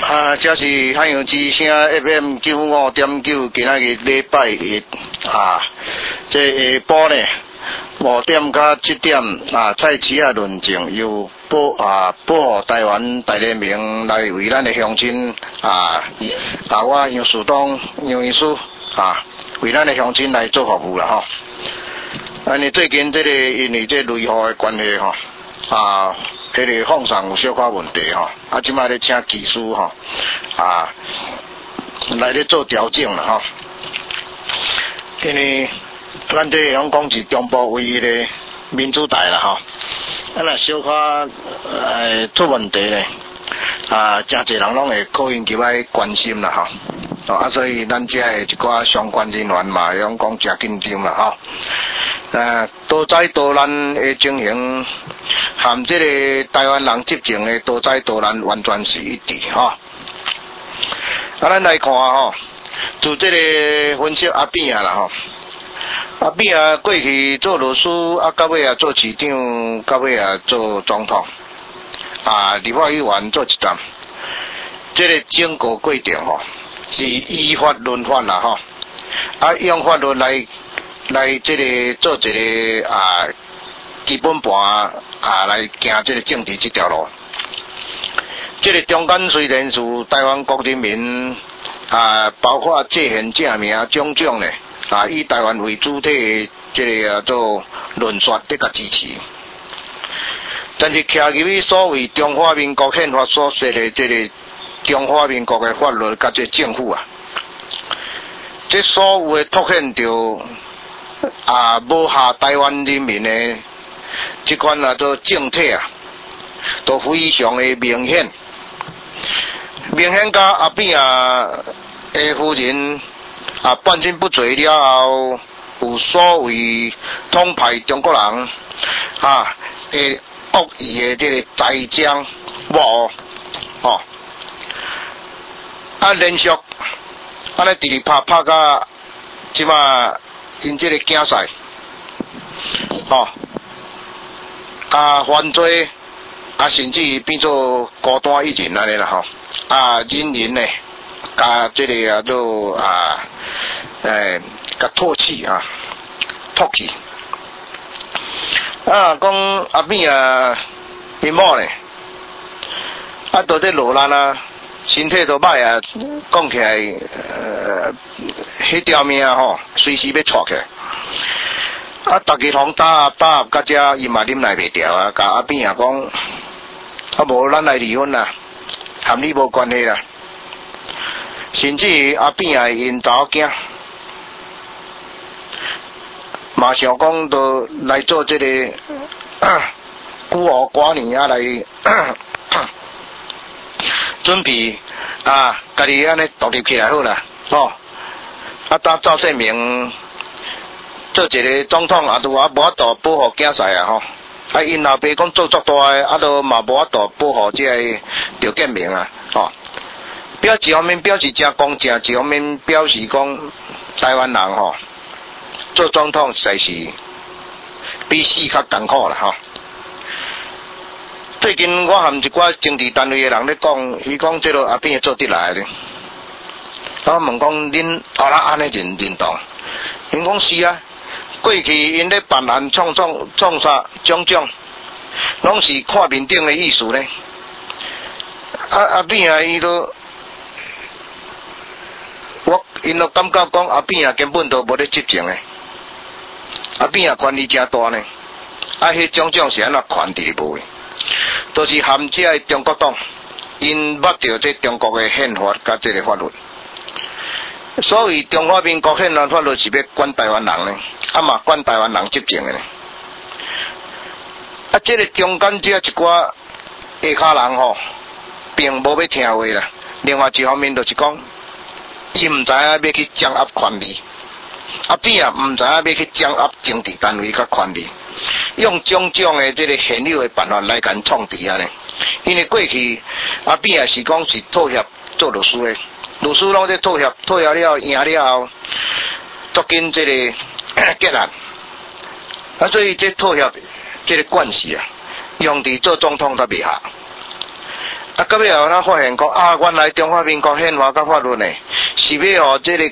这是海洋之声 FM 95.9，今仔日礼拜一这下晡呢5点到7点蔡市论证由保护台湾大联盟来为咱的乡亲我杨树东杨医师为咱的乡亲来做服务啦吼。最近这个因为这雷雨的关系这个放送有小可问题即摆咧请技师来咧做调整啦因为咱这样讲是中部唯一的民主台啦若小可出问题咧真侪人拢会可能去来关心啦所以咱这一寡相关人员嘛用讲真紧张啦多灾多难的情形和这个台湾人执政的多灾多难完全是一致咱来看就这个分析阿扁啦阿扁过去做律师到尾做市长到尾做总统立法委员做一站这个整个过程是依法论法啦用法律来这个做一个基本盘来行这个政治这条路。这个中间虽然是台湾国人民包括界限正名种种呢以台湾为主体的这个做论述这个支持，但是徛入去所谓中华民国宪法所说的这个中华民国的法律甲这政府这所有的凸显着无下台湾人民的这款做政体都非常的明显甲阿扁的夫人半身不遂了后，有所谓统派中国人的恶意的这个栽赃无连续咧直拍到即马因这个竞赛犯罪甚至变做孤单一人安尼啦人呢这个都唾弃唾弃讲阿扁因某呢都在落难身体都歹讲起来迄条命随时要错起来大家通打到这伊嘛啉来袂掉甲阿扁讲无咱来离婚啦和你无关系啦甚至阿扁因查某囝嘛想讲都来做这个孤儿寡女来准备家己安尼独立起来好啦当赵世明做一个总统都无法度保护囝婿因老爸讲做足大的都嘛无法度保护这个赵建明一方面表示真公正，一方面表示讲台湾人做总统实在是比死较艰苦啦最近我和一寡政治单位的人咧讲，伊讲这个阿扁做得来咧。我问讲恁安尼认同？因讲是过去因咧办案创杀种种，拢是看面顶的意思咧。阿扁伊都，因都感觉讲阿扁根本都无咧执政诶。阿扁权力真大呢，迄种种是安怎权力无？都是含这个中国党，因捌着这中国的宪法甲这个法律，所以中华民国宪法律是要管台湾人呢，嘛管台湾人执政的呢。这个中间这一寡下骹人并无要听话啦。另外一方面就是讲，伊唔知影要去掌握权力，阿扁唔知影要去掌握政治单位甲权力。用种种的这个现有的办法来甲创治呢，因为过去阿扁是讲是妥协做律师的，律师拢在妥协了赢了后，捉紧这个结案，所以这妥协这个关系用伫做总统都袂下， 到尾后咱发现讲原来中华民国宪法甲法律呢，是要互这个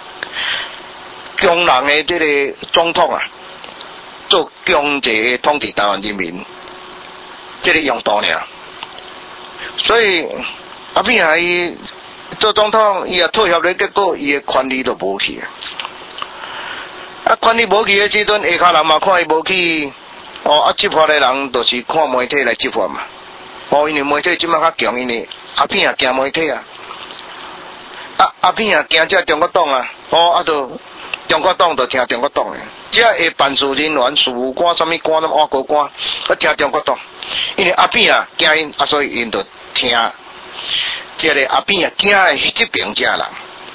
强人的这个总统啊，做强制统治台湾人民，这个用途尔。所以阿扁啊，伊做总统，伊也妥协的结果，伊的权利就无去啊。权利无去的时阵，下骹人嘛看伊无去，执法的人就是看媒体来执法嘛。因为媒体即摆较强，因为阿扁也惊媒体啊。阿扁也惊这中国党啊，就中国党就听中国党的，这会办事人员、事务官、什么官、什么外国官，都听中国党。因为阿扁啊惊因，所以因就听这个阿扁啊惊的这边这人。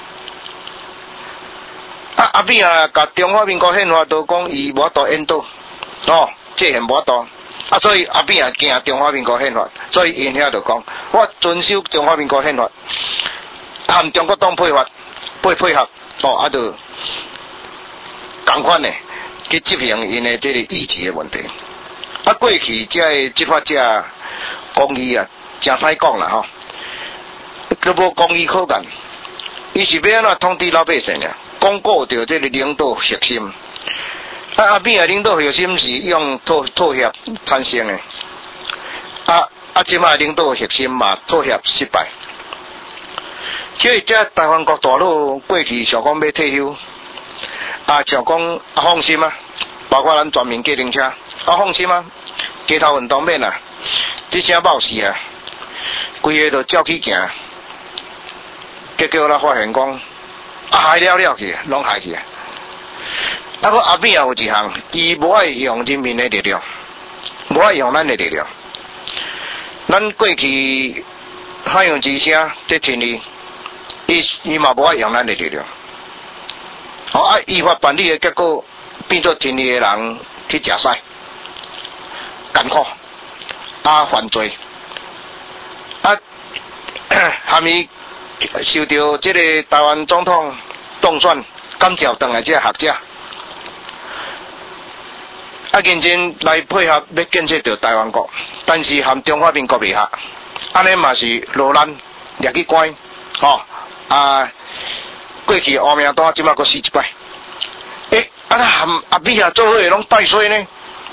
阿扁啊，甲中华民国宪法都讲伊无法度引导，这很无法度。所以阿扁也惊中华民国宪法，所以因遐就讲，我遵守中华民国宪法，和中国党配合，就同款的去执行因的这个意志的问题。过去这个执法者公义啊，真歹讲啦都无公义可干，伊是要安怎统治老百姓呀？巩固着这个领导核心。阿扁的领导核心是用妥协产生的，即摆领导核心嘛妥协失败。所以这台湾国大佬过去想讲要退休，想讲放心啊，包括咱全民计程车，放心啊，街头运动免啊，这声冒死啊，规个都照起行，结果咱发现讲害了去，拢害去。阿扁也有一项，伊无爱用人民的力量，无爱用咱的力量。咱过去海洋之声这天理，伊嘛无爱用咱的力量。依法办理的结果，变作天理的人去食屎、艰苦、犯罪，含伊受到这个台湾总统当选感召回来这个学者。认真来配合要建设着台湾国，但是和中华民国袂合，安尼嘛是落难，掠去关，过去乌名单，即摆阁死一摆。和阿扁啊做伙拢带衰呢。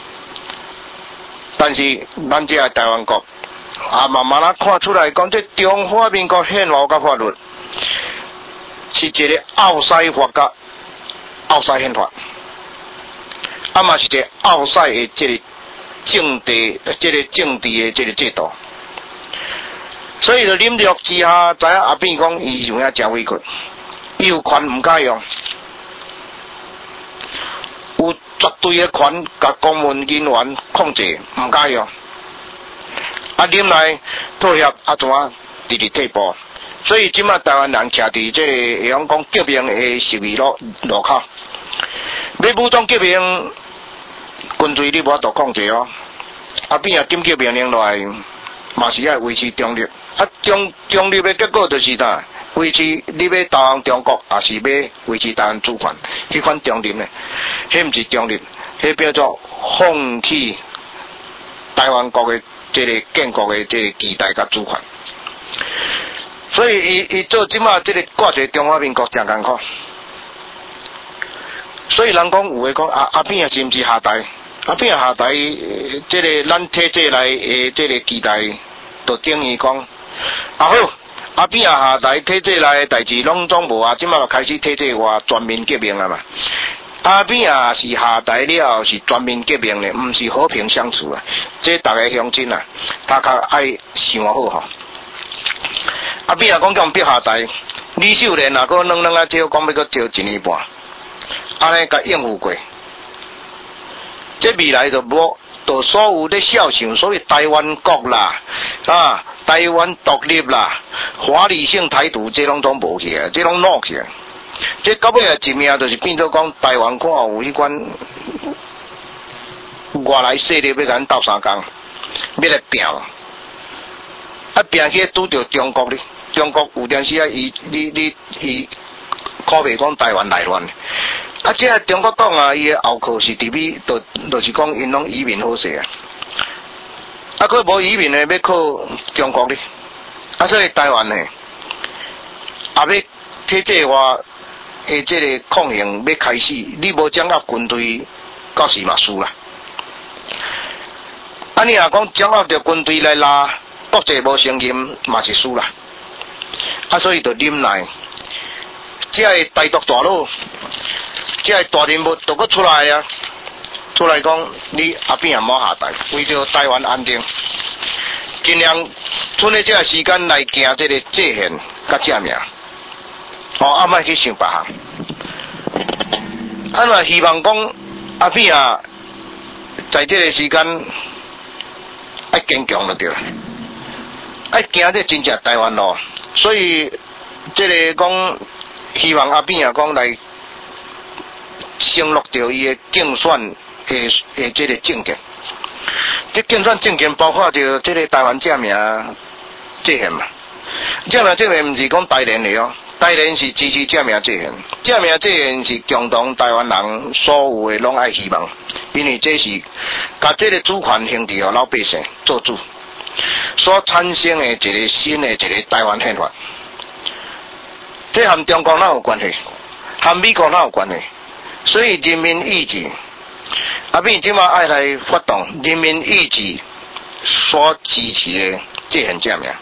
但是咱这个台湾国，慢慢看出来讲，这中华民国宪法甲法律是一个ou西法甲ou西宪法。嘛是一个ou西的这个政治的这个制度，所以就忍辱之下，知影阿扁讲伊有影真委屈，伊有权唔敢用，有绝对的权甲公务人员控制唔敢用，忍来妥协怎啊直直退步，所以即马台湾人徛伫这个会讲革命的十字路口，要武装革命。军队你无法度控制阿扁紧急命令落来，嘛是要维持中立。中立的结果就是啥？维持你要投降中国，还是要维持台湾主权？迄款中立呢？迄毋是中立，迄叫做放弃台湾国的这个建国的这个期待甲主权。所以伊做即马这个挂在中华民国真艰苦。所以人讲有诶讲阿扁是毋是下台？阿扁下台，这个咱体制内诶这个期待，就等于讲好，阿扁下台，体制内诶代志拢总无即马就开始体制外全面革命啊嘛。阿扁是下台了，是全面革命咧，毋是和平相处啊。这大家乡亲啊，大家爱想好阿扁讲叫必下台，李秀莲啊，佫两啊招，讲要佫招1年半。安尼甲应付过，这未来就无，就所有咧孝想，所谓台湾国啦，台湾独立啦，华理性态度，这拢总无去啊，这拢落去啊。这到尾啊，一命就是变做讲台湾看有迄款外来势力要甲咱斗相共，要来拼，拼起拄着中国咧，中国有阵时伊可袂讲台湾内乱。这中国党伊的后靠是伫边，就是讲因拢移民好势啊。佫无移民的要靠中国咧， 所以台湾呢，也要体制化的这个抗衡要开始，你无掌握军队，到时嘛输啦。你若讲掌握着军队来拉国际无承认，嘛是输啦。所以就忍耐，这个台独大佬，这个大人物都搁出来啊，出来讲你阿扁也莫下台，为着台湾安定，尽量剩的这个时间来行这个制宪甲正名，莫去想别项。若希望讲阿扁啊，在这个时间爱坚强就对了，爱行这真正台湾路。所以这个讲，希望阿扁啊讲来承诺着伊的竞选的这个政见。这竞选政见包括着这个台湾正名制宪嘛。正名制宪毋是讲台联的哦，台联是支持正名制宪，正名制宪是共同台湾人所有的拢爱希望，因为这是甲这个主权兄弟和老百姓做主。所产生的一个新的一个台湾宪法，这和中国哪有关系？和美国哪有关系？所以人民意志，阿扁即马爱来发动人民意志所支持的制宪正名。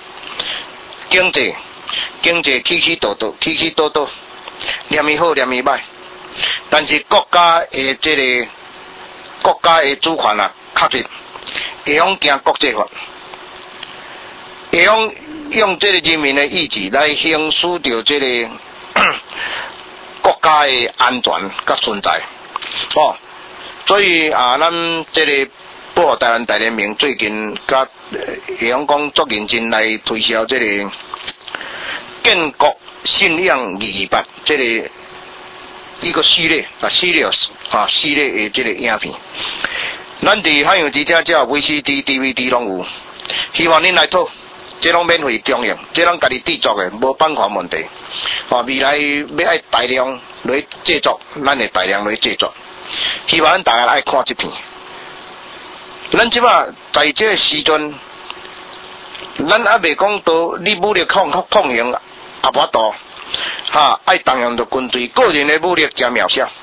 经济起起倒倒，念伊好念伊歹，但是国家的这个国家的主权啊，确实会用行国际法。会用这个人民的意志来行使着这个国家的安全甲存在，所以咱这个保护台湾大联盟最近甲会用讲足认真来推销这个建国信仰228这个一个系列的这个影片，咱伫海洋之家只 VCD、DVD 拢有，希望恁来讨。这拢免费供应，这拢家己制作的，无版权问题。未来要爱大量来制作，咱会大量来制作。希望咱大家爱看这片。咱即马在这个时阵，咱还未讲到你武力抗衡也无多，爱动用着军队，个人的武力真渺小。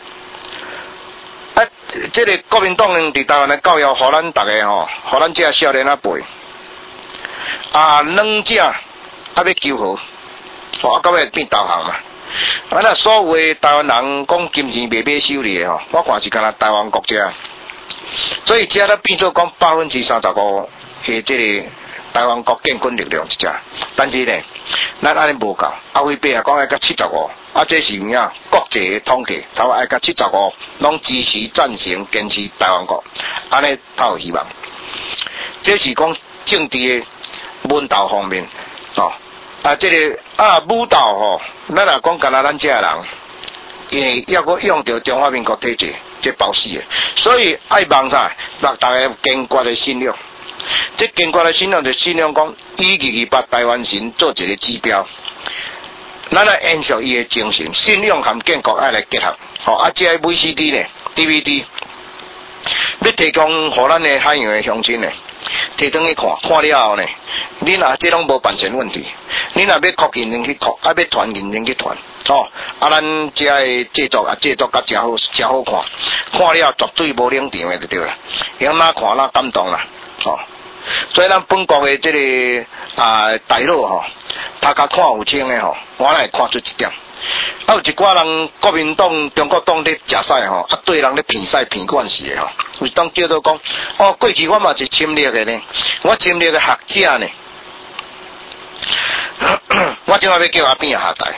这个国民党伫台湾的教育，互咱大家互咱这少年背。两者要求好，到尾变导航嘛。所有的台湾人讲金钱袂买收哩的我看是干那台湾国家，所以这咧变做讲35%的这个台湾国建军力量一只，但是呢，咱安尼无够，违背讲要甲75，这是有影国际的统计，才爱甲75，拢支持赞成坚持台湾国，安尼才有希望。这是讲政治的文道方面，这个武道咱若讲干那咱这人，因为要搁用着中华民国体制，这保死的，所以爱望啥，让大家坚决的信仰。这坚决的信仰就信仰讲，以228台湾神做一个指标，咱来延续伊的精神，信仰和建国爱来结合。这个 VCD 呢 ，DVD。要提供互咱的海洋的乡亲呢，提转去看了后呢，你若这拢无版权问题，你若要扩认真去扩，要传认真去传，咱这个制作甲真好看，看了绝对无冷场的就对了，让哪看哪感动啦，所以咱本国的这个大佬大家看有清的我来看出一点。有一寡人国民党、中国党咧食屎对人咧骗屎骗惯势的有当叫做讲过去我嘛是侵略的呢，我侵略的学者呢，我今仔要叫阿扁下台，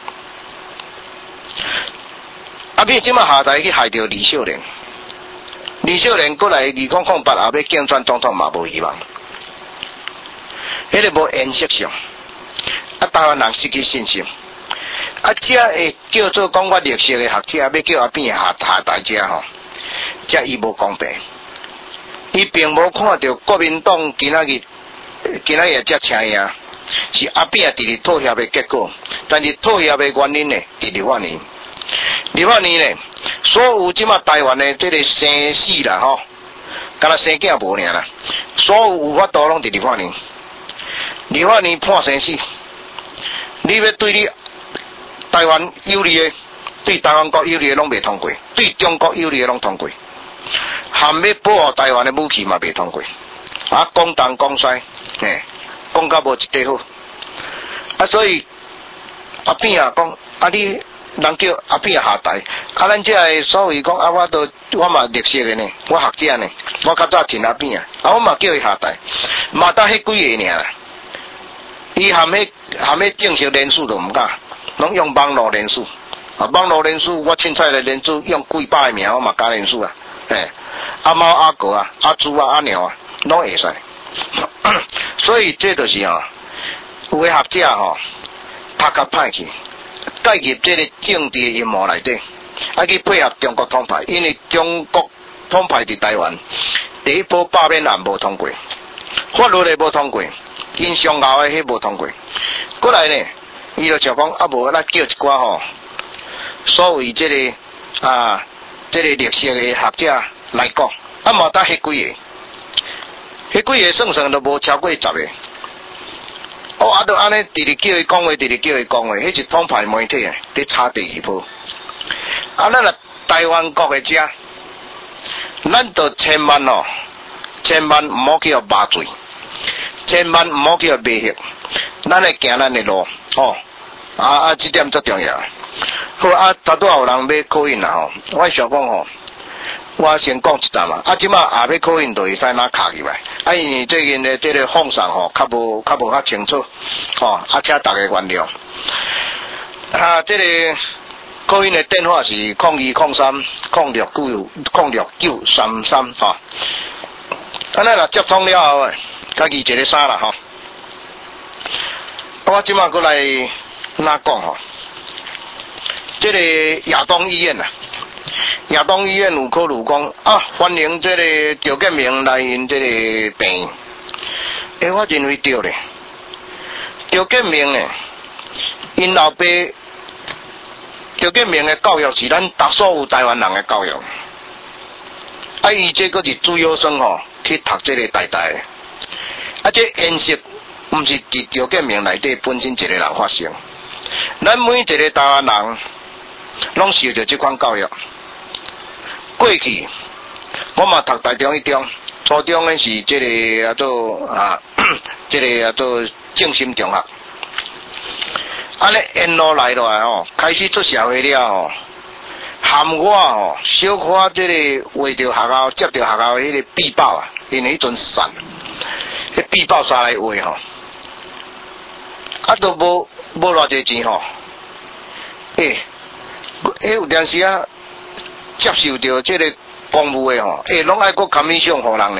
阿扁今仔下台去害着李秀莲，李秀莲过来2008后要竞选总统嘛无希望，迄个无颜色上，台湾人失去信心。这会叫做讲我绿色的学者要叫阿扁下台这伊无公平，伊并无看到国民党今仔日这请赢，是阿扁伫咧妥协的结果，但是妥协的原因呢，伫立法年呢，所有即马台湾的这个生死啦敢若生囝无尔啦，所有有法度拢伫立法年。 20年判生死，你要对你台湾有利的，对台湾国有利的拢未通过，对中国有利的拢通过，含要保护台湾的武器嘛未通过，啊，讲东讲西，讲到无一地好，啊，所以阿扁啊讲，啊你人叫阿扁下台，啊咱这个所谓讲啊，我嘛历史的呢，我学者呢，我较早听阿扁啊，我嘛叫伊下台，嘛得迄几个尔啦，伊含迄正式人数都毋敢，拢用网络人数，啊网络人数我凊彩的人数用几百个名，我嘛加人数啊，阿猫阿狗啊，阿猪啊阿鸟啊，拢会使，所以这就是有的学者读较歹去。介入这个政治阴谋内底，啊去配合中国统派，因为中国统派伫台湾第一波罢免案无通过，法律也无通过，因上后的迄无通过。过来呢，伊就想讲啊无咱叫一寡所谓这个历史的学者来讲，啊嘛得迄几个算都无超过10个。啊，就安尼，直直叫伊讲话，直直叫伊讲话，迄是统派媒体啊，伫插第二波。啊，咱若台湾国的遮，咱就千万毋好去骂罪，千万毋好去骂血，咱会行咱的路，这点最重要。好啊，差多有人要考印啦我想讲我先讲一段嘛，即马也要考印就会使拿卡入来，因为最近的这个风向较无较清楚，请大家原谅。这个考印的电话是0203069933咱若接通了后，家己一个3啦我即马过来哪讲这个亚东医院亚东医院有考虑讲欢迎这个赵建明来因这个病，我认为对咧。赵建明呢，因老爸赵建明的教育是咱所有台湾人的教育，伊这个是主要生去读这个台大的，这现实不是伫赵建明内底本身一个人发生，咱每一个台湾人拢受到这款教育。过去我嘛读台中一中，初中的是这个这个正心中学，安尼沿路来开始出社会了含我小可这个画着学校接着学校迄个壁报因为迄阵散，迄壁报杀来画都无偌济钱有阵时接受到这个公务的拢爱搁砍米上互人呢。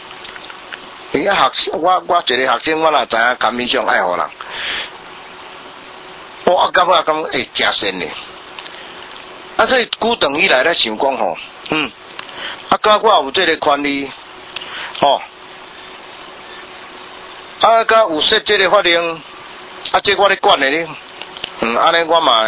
我一个学生，我哪知影砍米上爱互人？感觉会真神呢。所以久长以来咧想讲甲我有这个权利甲有设这个法令这我咧管的咧安尼我嘛。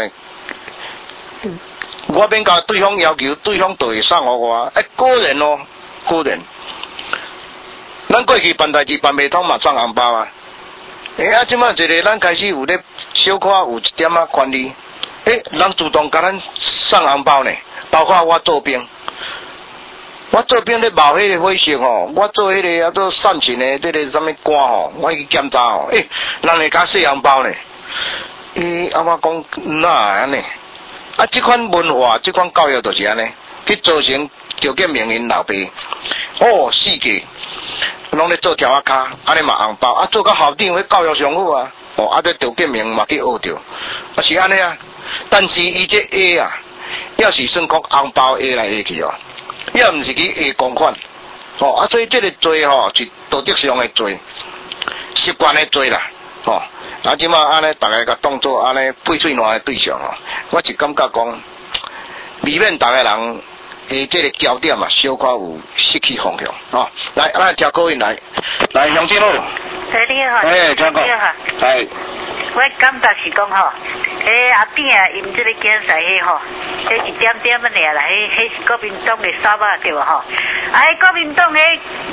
我免甲对方要求，对方就会送互我。果然，咱过去办代志办袂通嘛，送红包啊。即摆一个咱开始有咧小可有一点权利，人主动甲咱送红包呢，包括我做兵。我做兵咧冒迄个火绳我做迄个做煽情的这个什么官我去检查人会甲送红包呢。我讲哪安尼？这款文化，这款教育就是安尼，去造成赵建明因老爸世界拢咧做条卡，安尼嘛红包做到校长，迄教育上好这赵建明嘛去学着，是安尼但是伊这下要是算讲红包下来下去要毋是去下公款所以这个罪是道德上的罪，习惯的罪啦即马安尼，大家甲当作安尼翡翠烂的对象我是感觉讲，未免大家人这个焦点小可有失去方向来，咱听口音来，杨金路。 你好。 请讲。 我感觉是讲阿扁因这个竞赛迄一点点尔啦，迄是国民党的扫把对无国民党迄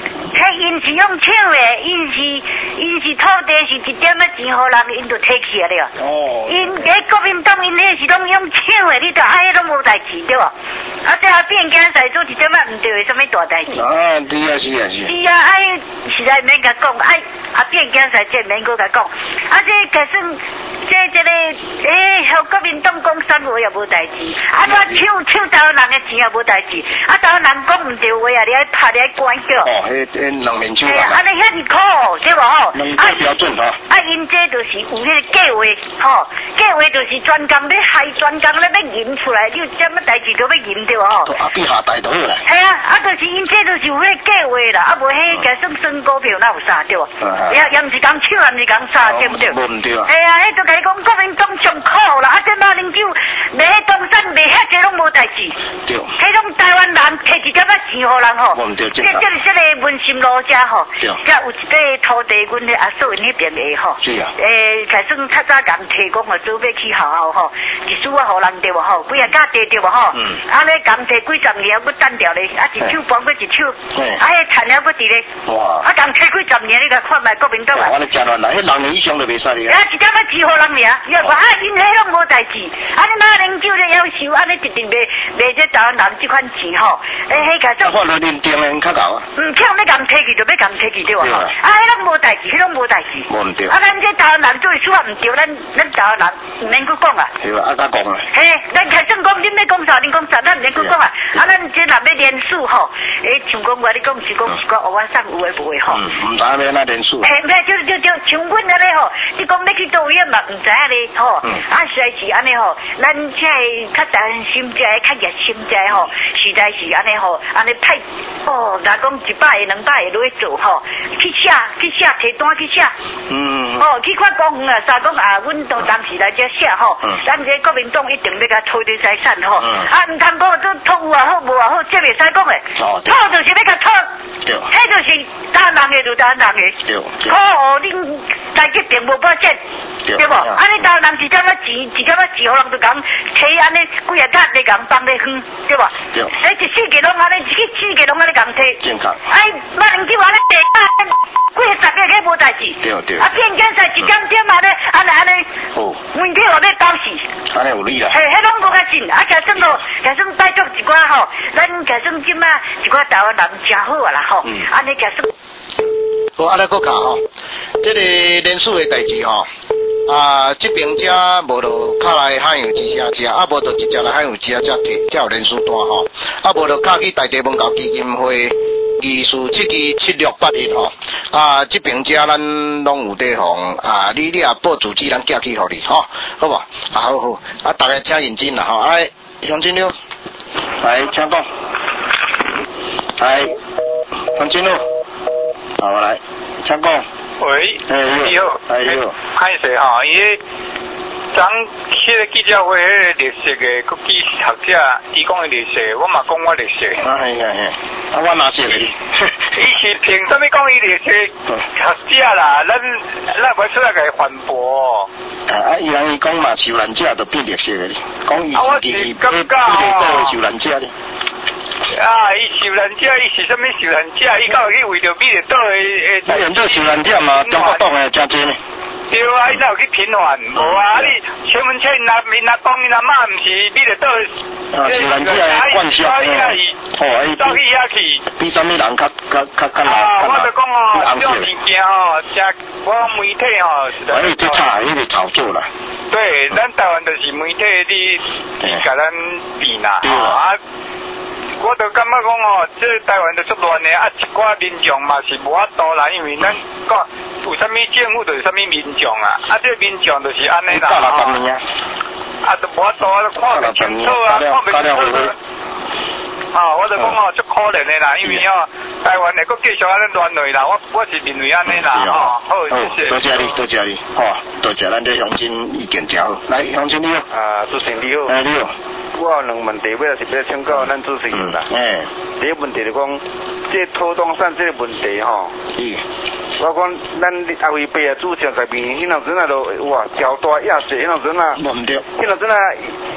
迄因是用抢的，因是土地是一点仔钱互人，因就摕去了。 哦。 因迄国民党因迄是拢用抢的，你着迄拢无代志对无？啊，这阿变囝仔做一点仔唔对的，什么大代志？ 啊，对啊，是啊，是。 是啊，实在免甲讲，阿变囝仔这免搁甲讲，啊，这就算这个，向国民党讲三话也无代志，啊，我抢台湾人的钱也无代志，啊，台湾人讲唔对话啊，你爱拍你爱关叫。 哦，迄两面手啊，安尼遐尼苦，对无吼？ 两个标准吼。 啊，因这就是有迄个计划，吼，计划就是专工要害，专工咧要引出来，你有什么代志都要引对无吼？ 啊，变下大倒啦。 系啊，啊，就是因这就是有迄个计划啦，啊，无迄个算股票哪有啥对无？也唔是讲抢，也唔是讲啥，对不对？ 无唔对啊。 系啊，迄就甲你讲国民党上苦啦，啊，这马英九卖东山卖遐济拢无代志。 对。 迄种台湾人摕一点仔钱互人吼， 无唔对， 这就是这个文心路遮吼，遮有一块土地，阮咧阿嫂因迄边的吼。 是啊。 开算较早共提供啊，准备去学校吼，一输啊互人对无吼，几啊价地对无吼，安尼共提几十年要单掉咧，啊一手帮过一手，啊迄产了不伫咧， 哇， 啊共提几十年，你甲看卖国民党啊， 我咧真乱啦，迄6年以上都袂使咧。 啊一点仔钱互人尔，伊话啊因迄拢无代志，啊你马英九咧要收，安尼一定卖这台湾人这款钱吼，迄个做。 我落认定的较高啊。 抢你共提去就要共提去对无吼，啊迄拢无代志，迄拢无代志。 无唔对。 啊咱这台湾人做事啊唔对，咱台湾人唔免去讲啊。 对啊，啊甲讲啊。 嘿，咱开算讲，恁要讲啥，恁讲啥，咱唔免去讲啊。啊，咱这若要连署吼，像讲我你讲是讲是讲我上有诶无诶吼。 唔知要哪连署。 嘿，唔知就像阮安尼吼，你讲要去倒位嘛唔知影咧吼。啊，实在是安尼吼，咱这较担心，这较热心这吼，实在是安尼吼，安尼派哦，若讲100个200个落去做吼，去写，摕单去写。哦，去看公园啊，啥讲啊，阮当时来这写吼，咱这国民党一定要甲偷啲财产吼，啊，唔通讲都偷啊好，无啊好，这袂使讲诶，偷就是要甲偷，迄就是台湾人诶就台湾人诶，可哦，恁来这边无保证，对无？啊，你台湾人一点仔钱，互人就讲摕安尼几啊塔嚟讲放咧远，对无？一世纪拢安尼，世纪拢安尼讲摕， 健康。 哎，马英九安尼地几十个迄无代志， 对。 啊，变检赛一点嘛咧，安尼，问题话要搞死。 安尼有理啦。 嘿，迄拢无较紧，啊，假算拜托一寡吼，咱假算即马一寡台湾人真好啊啦吼，安尼假算。 好，啊，来搁讲吼，这个连署的代志吼。啊，这边遮无就卡来海洋之声遮，啊无就直接来海洋之声遮摕，才有连署单吼，啊无就卡去大地文教基金会议事7期7681吼，啊这边遮咱拢有地方，啊你也报住址，咱寄去互你吼，好无？啊好，啊大家请认真啦吼，来乡亲了，来请讲，来乡亲了，好来请讲。 喂，你好， 你好， 歹势吼，伊迄昨迄个记者会迄个历史的国际学者，伊讲的历史，我嘛讲我历史。 啊我哪识你？ 伊是凭什么讲伊历史学者啦？咱袂出来甲伊反驳。 啊，伊人伊讲嘛，受难者就变历史的，讲伊是感觉哦，受难者咧。 啊！伊受难者，伊是啥物受难者？伊到去为着美丽岛的原做受难者嘛，中国党的真多呢。 对啊，伊哪有去平反？无啊！你陈文清因阿公因阿妈，毋是美丽岛的受难者的冠军。 哦，伊走去遐去。 比啥物人较我就讲哦，这种物件哦，我媒体哦，实在。 这炒迄个炒作啦。 对，咱台湾就是媒体你甲咱比啦，啊。我就感觉讲哦，这台湾就出乱的，啊一寡民众嘛是无法度啦，因为咱讲有啥物政府就有啥物民众啊，啊这民众就是安尼啦，啊就无法度看不清楚啊，看不清楚。我就讲哦，足可怜的啦，因为台湾的佫继续安尼乱落啦，我是认为安尼啦，好，谢谢。 多谢你，好，多谢咱这乡亲意见真好。来，乡亲你好。 主持人你好。 你好。 我有两问题，要是请教咱主持人啦。第一问题就讲，这土东山这个问题吼。我讲咱阿位爸啊，主席在面，迄两阵啊都哇条大野济，迄两阵啊。 唔对。 迄两阵啊，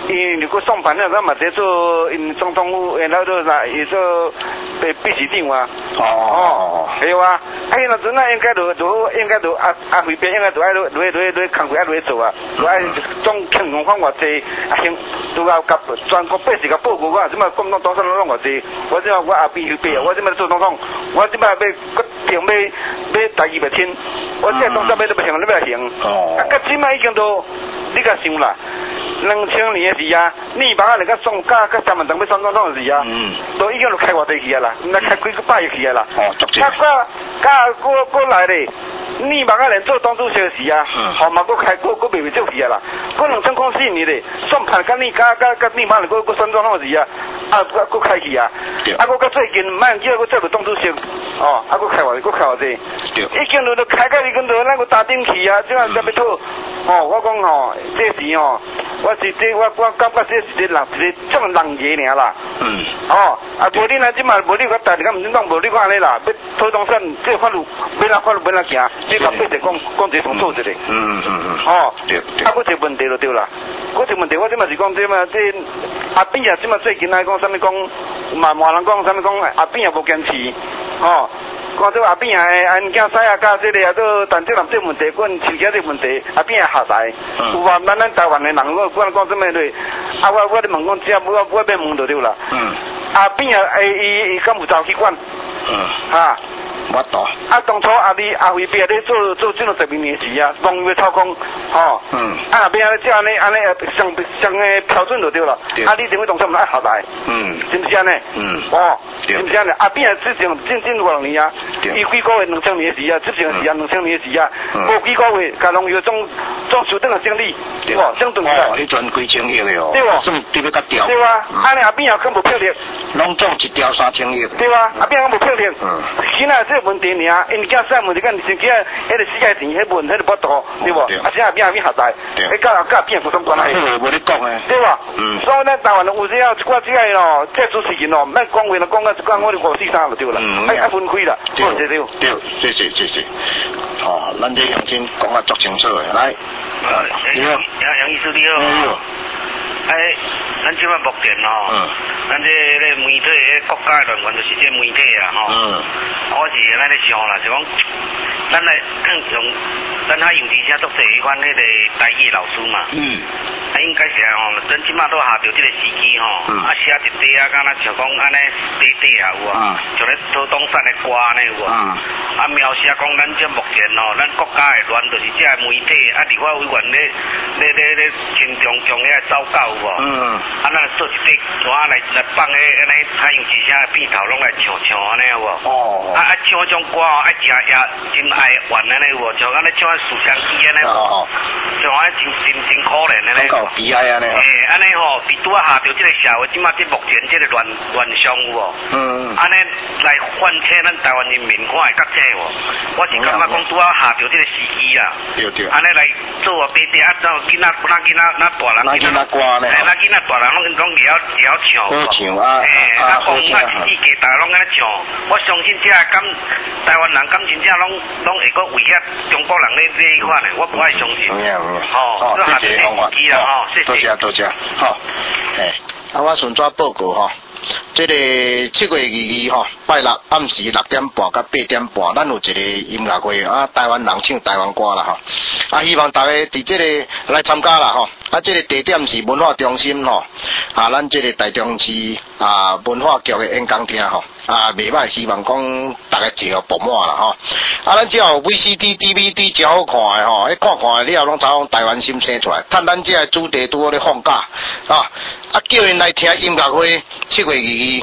因如果上班了，咱嘛在做因总统府，然后做啥，也做秘书长啊。对啊，那阵啊应该都阿回边应该都爱落工作爱落做啊，都爱总轻松放偌济，行都要甲全国百姓甲报告我，即马共产党上拢偌济，我即马我阿边去我即马做总统，我即马要决定要大义灭亲，我即个总统要都不行，你不行。甲即马已经都你甲想啦。2000年的时啊，你把那个送甲3万当要选总统的时啊，都已经都开偌济去啊啦，那开几个百亿去啊啦。过来咧，你把连做党主席的时啊，好嘛，开未少去啊啦。过2004年咧，算盘甲你把过选总统的时啊，过开去啊。过到最近，慢叫过做个党主席，过开偌济，已经都开到已经都那个打顶去啊，这样才要讨。我讲这时我感觉这是一个种人爷尔啦。无你那即嘛，无你个大家民进党无你看安尼啦，要推动上这个法律，要哪行，你甲百姓讲一通做一个。对。我一个问题就对啦，我一个问题我即嘛是讲这嘛，这阿扁啊，即嘛最近来讲啥物讲，嘛人讲啥物讲阿扁也无坚持，看这阿扁啊，案件使啊，甲这个啊，都陈志南这问题，阮手机这问题，阿扁也下台。有话咱台湾的人，我讲什么嘞？我咧问讲，只我要问就对啦。阿扁啊，伊敢有走去管？ 我懂。 当初阿辉伯咧做这种10年时啊，农业操控，阿边即安尼上个标准就对了。你认为当初唔爱下台？是不是安尼？是不是安尼？阿边执政整偌年啊，伊几个月2000年时啊，执政时啊2000年时啊，无几个月，甲农业总收等个胜利，对无？相等来。 你赚几千亿的哦。 对无？ 算特别甲调。 对啊，安尼阿边也更无魄力。 拢总一条3000亿。 对啊，阿边更无魄力。现在这问题尔，因为啥问题？跟先叫迄个世界钱，迄问迄个不多，对无？现在边下台，甲边有什么关系？ 无你讲诶。 对吧？所以咱台湾有时啊，我即个咯，这主持人咯，咱讲话讲我哋5、4、3就对啦，分开啦， 对，谢。咱这乡亲讲啊足清楚诶，来， 你好，杨医师你好。咱即摆目前咱这个媒体国家乱源就是这媒体啊我是咱咧想啦，就讲咱来用咱海用之前做这款迄个台语老师嘛，应该是咱即摆都下着这个时机写一底啊，敢若像讲安尼底啊有像咧做东山的歌安尼有描写讲咱这目前咱国家的乱就是这媒体立法委员咧群众将遐糟糕有咱做一块纸来放喺安尼海洋之声边头拢来唱安尼有无？唱种歌爱食也真爱玩安尼有无？像安尼唱树香鸡安尼有，像安尼真可怜安尼。 够悲哀安尼。 安尼伫拄下着这个社会，即马目前这个乱象有无？安尼来唤醒咱台湾人民看会较清无？我是感觉讲拄下着这个时机啦。对。安尼来做底囡仔大人。囡仔歌呢？囡仔大人拢也要唱。 好唱啊！ 讲一世纪大家拢安尼唱，我相信这台湾人感情这拢会个威胁中国人这一款的，我不爱相信。这下是时机啦谢谢。 多谢。我顺抓报告这个7月22拜六暗时6点半到8点半，咱有一个音乐会台湾人唱台湾歌啦希望大家伫这个来参加啦这个地点是文化中心咱这个台中市文化局的演讲厅袂歹，希望讲大家坐爆满啦咱只要 VCD、DVD 真好看的看了拢知影台湾心生出来，趁咱这个主题拄好咧放假叫因来听音乐会7月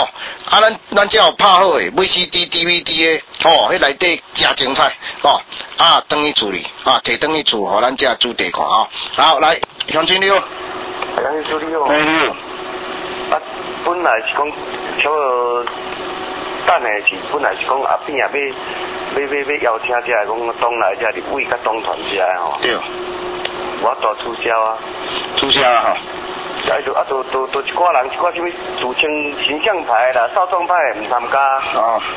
22咱只要拍好的 VCD、DVD 的迄内底真精彩转去厝里摕转去厝，互咱这主题看好，来，乡亲你好。 杨医师你好。本来是讲等下是本来是讲阿扁要邀请这讲党内这立委甲党团这对。 我大促销啊。 促销就一寡人一寡什么自称形象派啦、少壮派唔参加。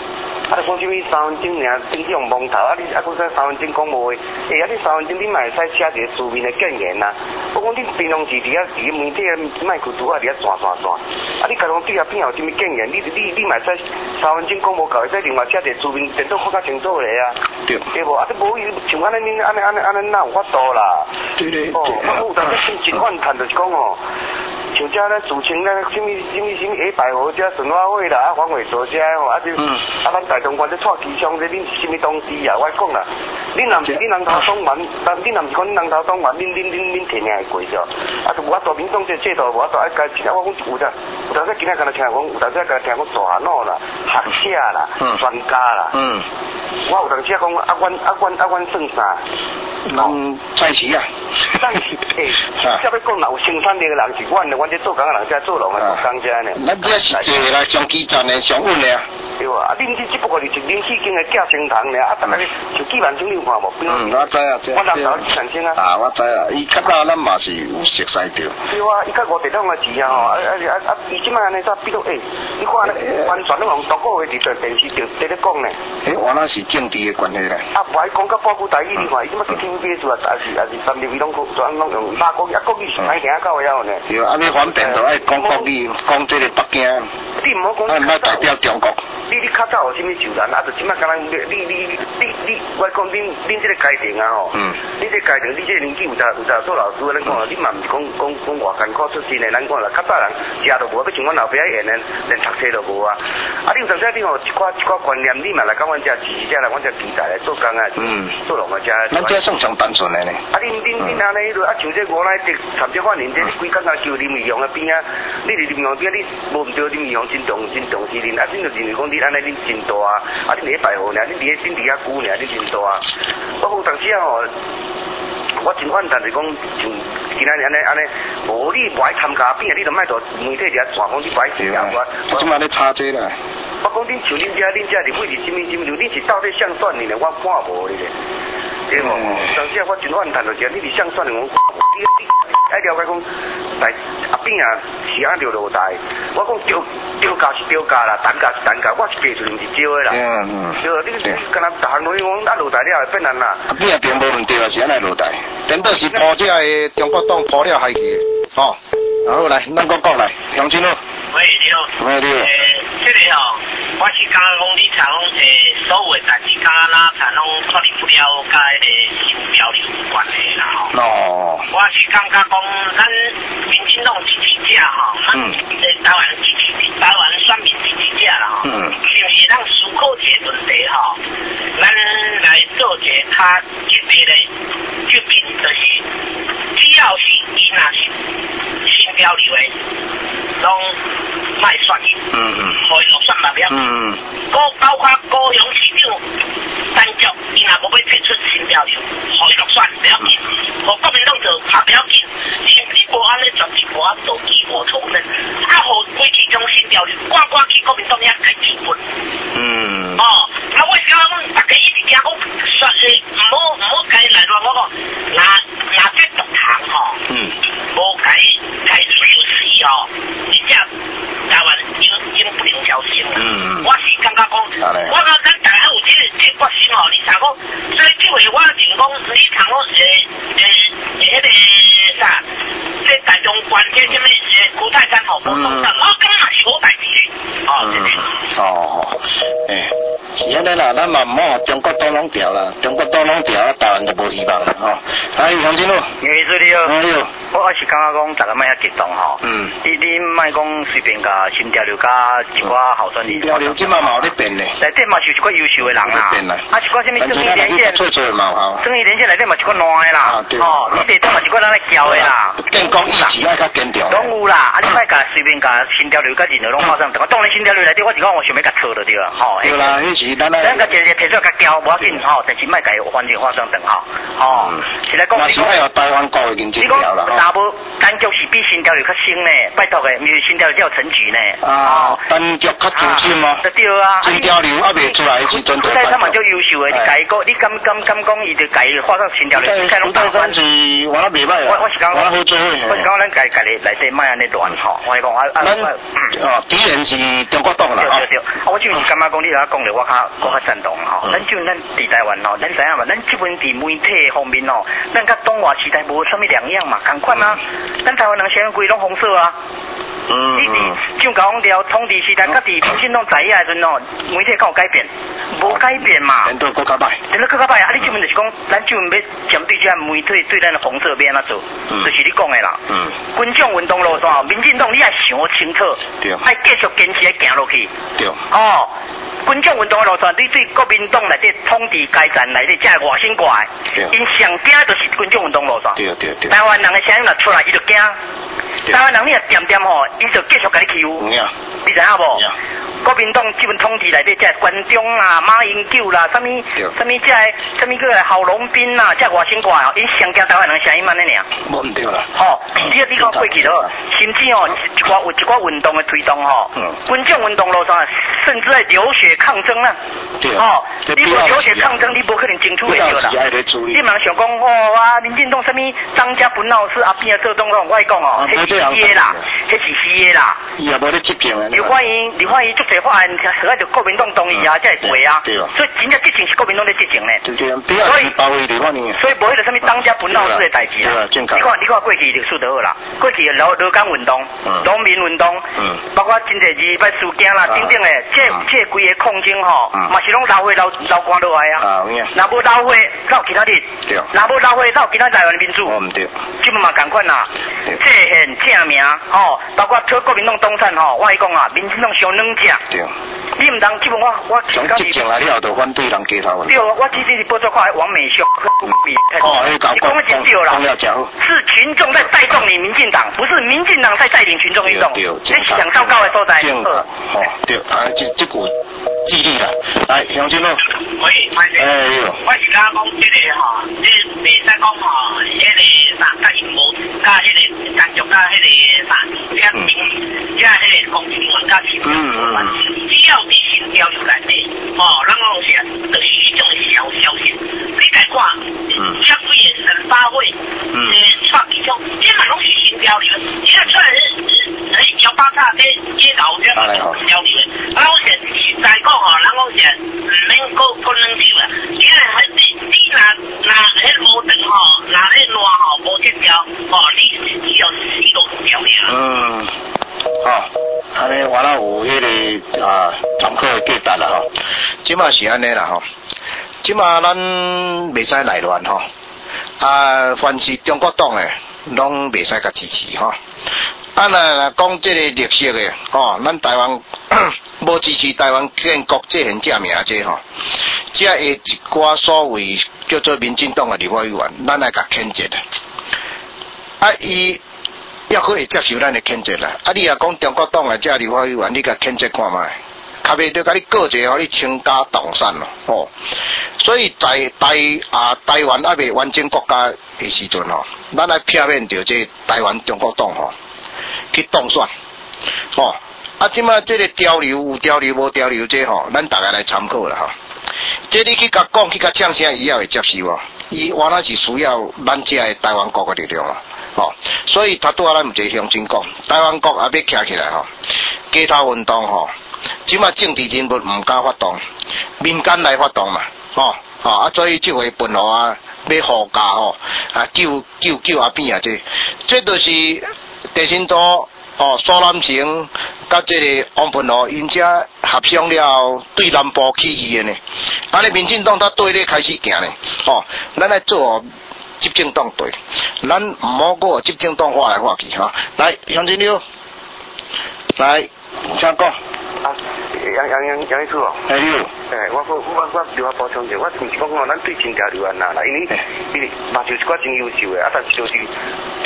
就讲什么3分钟尔，顶起用蒙头，你佫说3分钟讲无话，你3分钟你嘛会使写一个书面的建言呐。我讲你平常时伫媒体卖去拄伫转，你家讲对下边有什么建言，你嘛会使3分钟讲无够，会使另外写一个书面，电脑看较清楚咧啊。对无？你无像安尼哪有法度啦？ 对咧。 我有当时真反弹，就是讲像遮咧自称咧什么下百货遮顺化会啦，黄伟所遮吼，咱大中关咧蔡其昌这恁是什么东西啊？我讲啦，恁若是恁人头党员，恁若是讲恁人头党员，恁天命会过着，就无法度民众这制度无法度爱改，我讲有当时今仔敢若听讲，有当时敢听讲大脑啦、学者啦、专家啦，我有当时讲阮算啥？ 在时啊。 但是要讲若有生产力的人是阮这做工的人，才做农的做工者呢。 咱这是做啦，上基层的上稳的。 对啊，恁这只不过是一年4斤的寄生虫呢，大家就几万种你有看无？ 我知啊， 我南投几万种啊。 啊，我知啊，伊较早咱嘛是有熟悉着。 对啊，伊较5地方的钱啊伊即摆安尼咋比如你看完全拢用多个月伫电视在咧讲呢。 原来是政治的关系咧。 无爱讲到半句台语，你看伊即摆去 TVB 做还是3立拢用哪国语是歹听到了呢？ 对啊，你反正就爱讲国语，讲这个北京。 你唔好讲。 唔好代表中国。 你较早有啥物就难，就即摆敢若你，我讲恁这个家庭啊吼，你这家庭，你这年纪有在做老师，咱讲你嘛毋是讲偌艰苦出身的，咱讲啦，较早人食都无，要像阮后壁演连读册都无啊。你有当时你吼一寡观念，你嘛来讲阮遮支持者来，阮遮期待来做工啊，做农啊遮。 咱这算上单纯的呢。 恁安尼像这无赖的参加法院这规工啊，就林义雄啊边啊，你伫林义雄边你无毋对林义雄真重视恁，恁就认为讲你安尼恁真大啊，恁伫百货呢，恁伫遐久呢，恁真大。我有当时啊吼，我真反弹就讲像今仔日安尼，无你无爱参加变，你就莫做媒体伫遐传讲你不爱参加我即摆咧查这啦。 我讲恁像恁遮入去是什么，恁是到底想选你呢？我看无你咧。对无？当时我真反弹就是，你是想选的，我你爱了解讲，在后边啊是安着落台。我讲丢价是丢价啦，单价是单价，我是价钱毋是少的啦。对，你敢若逐项落去讲，落台了会变难啦。 边啊并无问题啊，是安尼落台，顶多是铺这个中国党铺了海去的，吼。好来，咱讲来，乡亲咯。 喂，你好。 喂，你好。 这个吼，我是感觉讲你常讲所有的代志，敢若常拢处理不了，甲迄个新标流有关系啦吼。 哦。 我是感觉讲，咱民进党支持者吼，咱台湾选民支持者啦吼，是毋是咱思考一个问题吼？咱来做一个较直接的决定，就是只要是伊若是新标流的，拢卖选伊，互伊落选目了。包括高雄市长陈菊，伊若无要提出新标流，互伊落选不要紧，互国民党做也不要紧，甚至无安尼绝对无法度义无从人，互规其中新标流挂去国民党遐开资本。我是讲大家一直讲讲说唔好该来乱，我讲那这独行吼，无该就是吼，你这台湾应不能侥幸啦。我是感觉讲，我讲咱大家有这决心吼，你常讲，所以这回我认讲，你常讲迄个啥，这大中关这什么古泰山吼，无动作，我感觉是好代志是安尼啦，咱嘛唔好中国党拢调啦，中国党拢调，台湾就无希望啦吼。来，乡亲咯。 因为你好。我是感觉讲，大家莫遐激动吼。你莫讲随便甲新潮流甲一寡候选人。新潮流即嘛有咧变咧。 内底嘛是一寡优秀的人啦。一寡什么正义连线。正义连线内底嘛一寡烂的啦。你内底嘛一寡咱咧教的啦。 建国意志爱较坚强。 拢有啦，你莫甲随便甲新潮流甲任何拢画上等。当然新潮流内底，我是讲我想要甲错就对啦。 对啦，迄是咱甲一提出甲教无要紧吼，但是莫甲完全画上等吼。是来讲。 是爱有台湾国的认真调啦。 若无单是比新潮流较新呢，拜托的，毋是新潮流叫陈菊呢。 啊，单脚较中心吗？ 对啊。 新潮流还未出来时阵就。 古代山嘛足优秀的，你家己讲，你敢讲伊就家己画上新潮流？ 古代山是玩得袂歹啊。我是讲， 我是讲咱家己内底卖安尼乱吼，我讲咱敌人是中国党啦。 对，我就是感觉讲你讲咧，我较赞同吼。咱就咱伫台湾吼，咱知影嘛，咱即阵伫媒体方面吼，咱甲东华时代无啥物两样嘛，同款啊。咱台湾人现在规拢红色啊。你像讲了统治时代，甲伫民进党在野时阵吼，媒体敢有改变？无改变嘛。 人都更加歹。 人都更加歹啊！你即阵就是讲，咱即阵要针对这媒体对咱的红色要安怎做，就是你讲的啦。群众运动路线，民进党你爱想清楚，爱继续坚持行落去。对。哦。群众运动的路线，你对国民党内底统治阶层内底才会外心怪，因上惊就是群众运动路线。对。台湾人的声音若出来，伊就惊。台湾人你若点吼，伊就继续甲你欺负。你知影无？国民党基本统治内底，即关中啦、马英九啦、什么个郝龙斌啦，即外心怪哦，因上惊台湾人声音安尼尔。 无唔对啦。 吼，你讲过去咯，甚至哦，有一寡运动的推动吼，群众运动路上，甚至在流血抗争啦。对。哦，你无流血抗争，你无可能争取会着啦。你嘛想讲哦啊，民进党什么张家本老师阿边啊做总统，我讲哦，迄是死的啦，迄是死的啦。 伊也无咧执行啊。 你欢迎足侪法案，合着国民党同意啊，才会过啊。所以真正执行是国民党在执行呢。所以无迄个什么当家本老师的代志啊。你看过去历史就好啦，过去的劳工运动、农民运动，包括真侪二八事件啦，等等的，这规个抗争吼，嘛是拢流血流汗落来啊。若无流血，哪有其他日？若无流血，哪有其他台湾民主？基本嘛共款啦。这现正名吼，包括推国民党东山吼，我讲啊，民进党上软只。你唔当，基本我上执政来了，就反对人街头。 对，我之前是报纸看王美秀，你讲的是对啦，是群众在带动你民进党，不是民进党在带领群众运动。你是想糟糕的所在。 对，这句记忆啦。来，杨金路。 喂，我是讲这个吼，你袂使讲吼，迄个啥，甲阴谋，甲迄个干局，甲迄个啥，迄个公平员甲是无关系。只要你新条流内底，咱讲是就是迄种消息，你家看，像几个神发会，创其中，这嘛拢是新条流，你若出来摇八叉这老这新条流，咱讲是实在讲吼，咱讲是唔免讲两手啊，因为你若迄无长吼，若迄烂吼无这条，你只要死都不条尔。 安尼我那有迄个参考的价值啦吼，即马是安尼啦吼，即马咱袂使内乱吼，凡是中国党的拢袂使甲支持吼。若讲即个历史的咱台湾无支持台湾建国这现正名这吼，这下一寡所谓叫做民进党的立法委员，咱来甲谴责啦。伊也可以接受咱的谴责啦。你若讲中国党的这立法委员，你甲谴责看卖，较袂着甲你告一个，互你倾家荡产咯。所以在台湾还未完整国家的时阵吼，咱来避免着这台湾中国党吼去当选。即马这个潮流有潮流无潮流这吼，咱大家来参考啦吼。这你去甲讲去甲呛声，伊也会接受哦。伊原来是需要咱这个台湾国的力量啊。所以他拄仔咱毋是乡亲讲，台湾国也要徛起来吼，街头运动吼，即马政治人物毋敢发动，民间来发动嘛，所以即回本河要护驾救阿扁这就是地心组苏南城甲这个王本河因遮合商了对南部起义的呢，安尼民进党他对咧开始行呢，咱来做执政党对，咱唔好过执政党画来画去哈。来，杨金牛，来，请讲。 杨医师哦。 哎呦。 我留下补充者，我毋是讲咱对新潮流啊啦，因为嘛就是一寡真优秀的，但是就是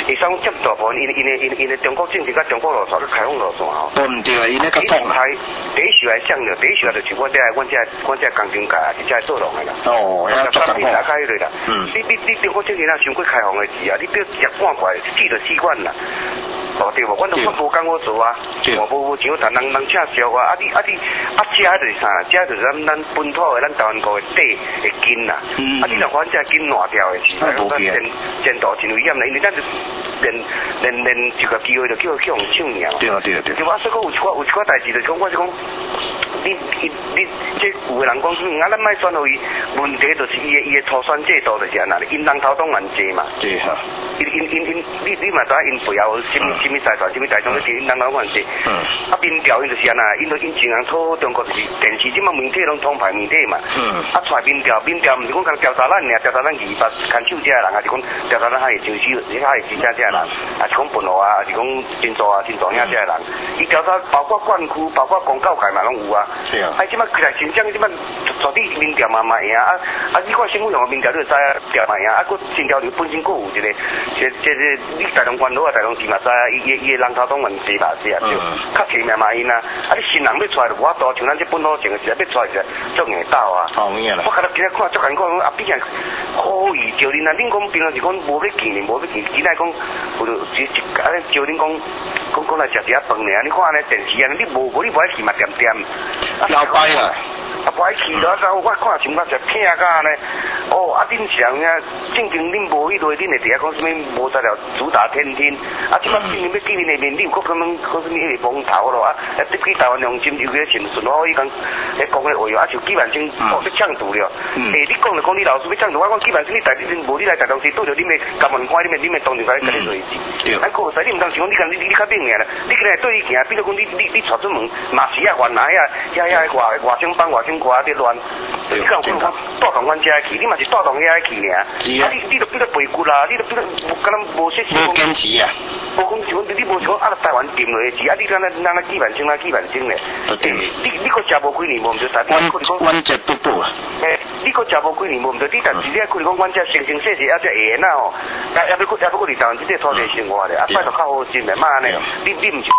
会使占大部分，因的中国政治甲中国路线、甲开放路线吼。 都唔对啊，因那个痛啊。 第一时来想着，第一时就是阮这工程界啊，是这做人的啦。 哦，要做人打开迄个啦。你中国政治啊，伤过开放的时啊，你要食半块，死就死惯啦。哦对无，阮都无工好做啊，无像咱人请烧啊，啊你食就是啥？食就是咱本土的咱台湾国的底的筋啦。啊你若反正筋烂掉的时，前途真危险啦，因为咱就连一个机会就叫用抢尔。对啊。就我说讲有一寡代志，就讲我是讲，你这有个人讲什么啊？咱莫选互伊，问题就是伊的初选制度就是安那，因人头党蛮济嘛。对哈。你嘛知因背后什么财团、什么大众，因人头蛮济。啊，民调因就是安那，因尽量讨中国就是电视即马媒体拢通牌媒体嘛。啊，出民调毋是讲讲调查咱尔，调查咱200看守遮人，还是讲调查咱还会上市，还会真正遮人，还是讲本路啊，还是讲真大影遮人。伊调查包括管区、包括公告界嘛拢有啊。对啊。啊，即马起来真正即马绝对民调嘛赢啊！你看新闻上民调你就知调嘛赢啊！佫新调就本身佫有一个，你台东关岛啊、台东市嘛知啊，伊的人头党蛮济吧是啊，就较前面嘛因啊！啊，你新人要出来就无法度，像咱这本土情的时啊，要出来是足硬斗啊！哦，有影啦。我今日看足眼看讲啊，毕竟可以招恁啊！恁讲平常是讲无要见，今仔讲有招恁讲来食一下饭尔，你看安尼电视啊，你无你爱去嘛点。摇摆啊！啊，不爱去了，我看像我食疼甲安尼。哦，啊，恁是人啊，正经恁无迄类，恁会伫遐讲什么无材料主打天天。啊，即摆今年要见面的面，你有可能什么迄个风头咯啊？对起台湾良心，尤其是顺好伊讲，讲迄话啊，就基本上要呛住了。你讲就讲你老师要呛住，我讲基本上你台真无你来台东市，拄着恁的金门关，恁的当场甲你做一次。咱可使你毋当想讲你较冷尔啦，你今日对伊行，比如讲你出出门，嘛是啊，原来外省帮外省歌在乱，你讲有可能带动阮遮去，你嘛是带动遐去尔。啊，你都比较背骨啦，你都敢若无说是。无坚持啊。无讲像你无像啊，台湾定落去，啊，你咱基本性咧。你个食无几年无毋对，但你可能讲。阮食不补啊。你个食无几年无毋对，你但是你可能讲阮遮生生世世还遮会呐吼，也要搁伫台湾即个土地生活咧，啊，拜托较好心咧，嘛安尼，你毋是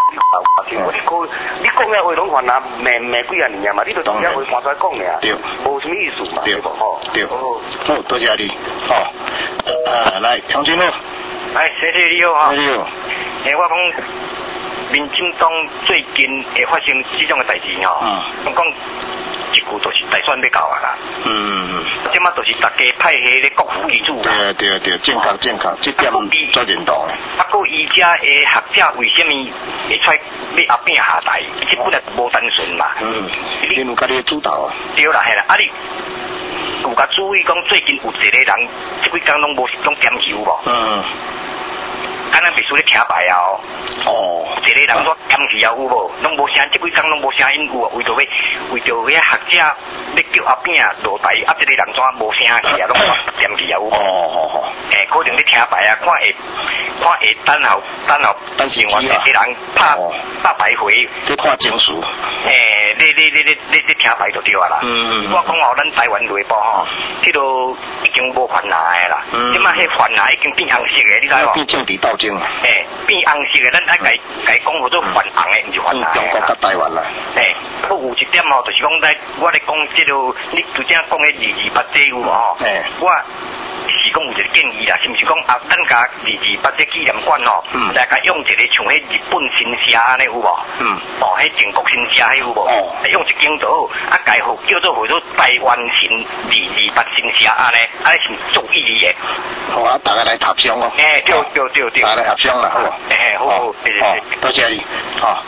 你讲遐话拢还拿骂几啊年嘛，你都当遐话搬出来讲尔，对，无什么意思嘛，对无吼？对，好，多谢你，好，来，强军咯， 来，谢谢你好哈， 你好， 我讲民进党最近会发生这种的代志吼，我讲一句就是大选要到啊啦，即马就是大家派迄个国父遗嘱啦， 对，健康，这点做认同的。 啊，佮伊遮的学者为什么会出要后边下台？这本来无单纯嘛。 你有家己的主导啊？ 对啦，系啦，啊你有甲注意讲最近有一个人，这几天拢点球无？咱必须咧听牌啊！一个人说监视啊有无？拢无声，这几天拢无声音有啊？为着遐学者要叫后边落台，啊，这个人怎无声去啊？拢监视啊有无？可能咧听牌啊，看会等候，生活一个人拍牌回。 去看证书。 你听牌就对啊啦。我讲吼，咱台湾内部吼，迄度已经无泛蓝的啦。即摆迄泛蓝已经变红色的，你知无？ 变政治斗争。 变红色的，咱爱改讲叫做泛红的，毋是泛蓝的。中国甲台湾啦。 不有一点吼，就是讲我咧讲即个，你就正讲迄228这有无吼？我是讲有一个建议啦，是毋是讲啊？咱甲228这纪念馆吼，大家用一个像迄日本新社安尼有无？迄全国新社迄有无？用一间就好，啊，改好叫做台湾新228新社安尼，安尼是足意义的。 好啊，大家来合商哦。对。大家来合商啦，好无？好，多谢你，好。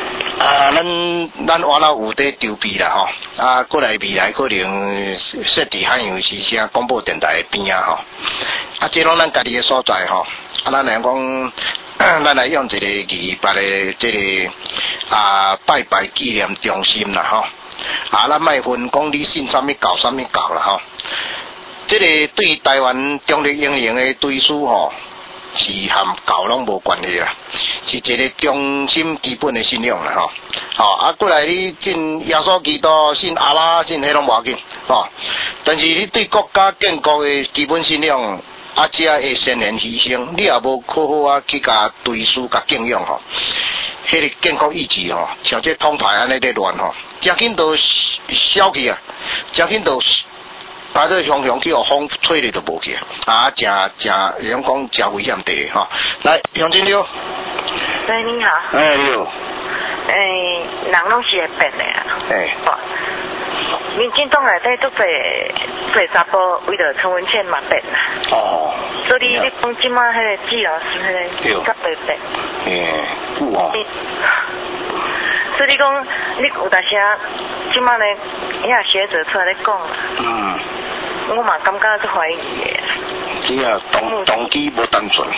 咱完了有在筹备啦吼，过来未来可能设伫海洋之声广播电台边啊吼，这拢咱家己的所在吼，咱来讲，咱来用一个228的这个拜拜纪念中心啦吼，咱莫分讲你信啥物教啥物教啦吼，这个对台湾中立英灵的对书吼。是和教拢无关系啦，是一个中心基本的信仰啦吼。过来你信耶稣基督、信阿拉、信迄拢无要紧吼。但是你对国家建国的基本信仰， 这会先人牺牲，你也无好好啊去甲对书甲敬仰吼，迄个建国意志吼，像这统派安尼咧乱吼，真紧都消去啊，真紧都。把这雄雄去互风吹咧都无去啊！真人讲真危险地吼。来，杨金六。 喂，你好。 哎，你好。 人拢是会变的啊。民进党内底都侪查甫为了陈文茜嘛变啦。哦。所以你讲即马迄个季老师迄个，较袂变。有哦。所以你讲，你有当时啊，即马呢，遐学者出来咧讲。我嘛感觉是怀疑的。 你啊，动机无单纯。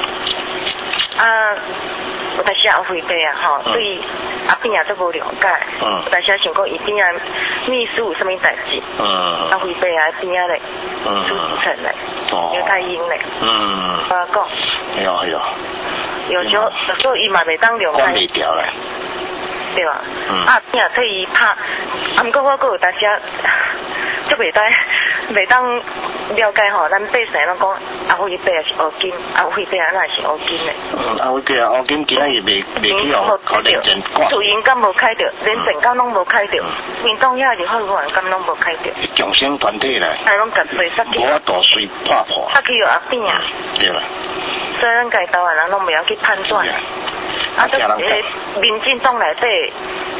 有当时啊回答啊吼，所以阿扁也都无了解。有当时想讲伊边啊秘书有啥物代志。阿回答啊边啊咧，朱子成咧，刘太英咧。我讲。 哎呦。 有时候伊嘛袂当了解。 管袂掉咧。 对吧？边啊替伊拍，毋过我有当时啊。就袂当了解吼，咱百姓拢讲阿辉伯也是乌金，阿辉伯啊那是乌金的。 阿辉伯啊乌金，今仔日袂去互认真管。 主因敢无开着，连政纲拢无开着，民党遐就好远敢拢无开着。 强生团体咧。 哎，拢甲对杀去。 我大水破破。 杀去有阿扁啊。 对啦。 所以咱家台湾人拢袂晓去判断。都民进党内底，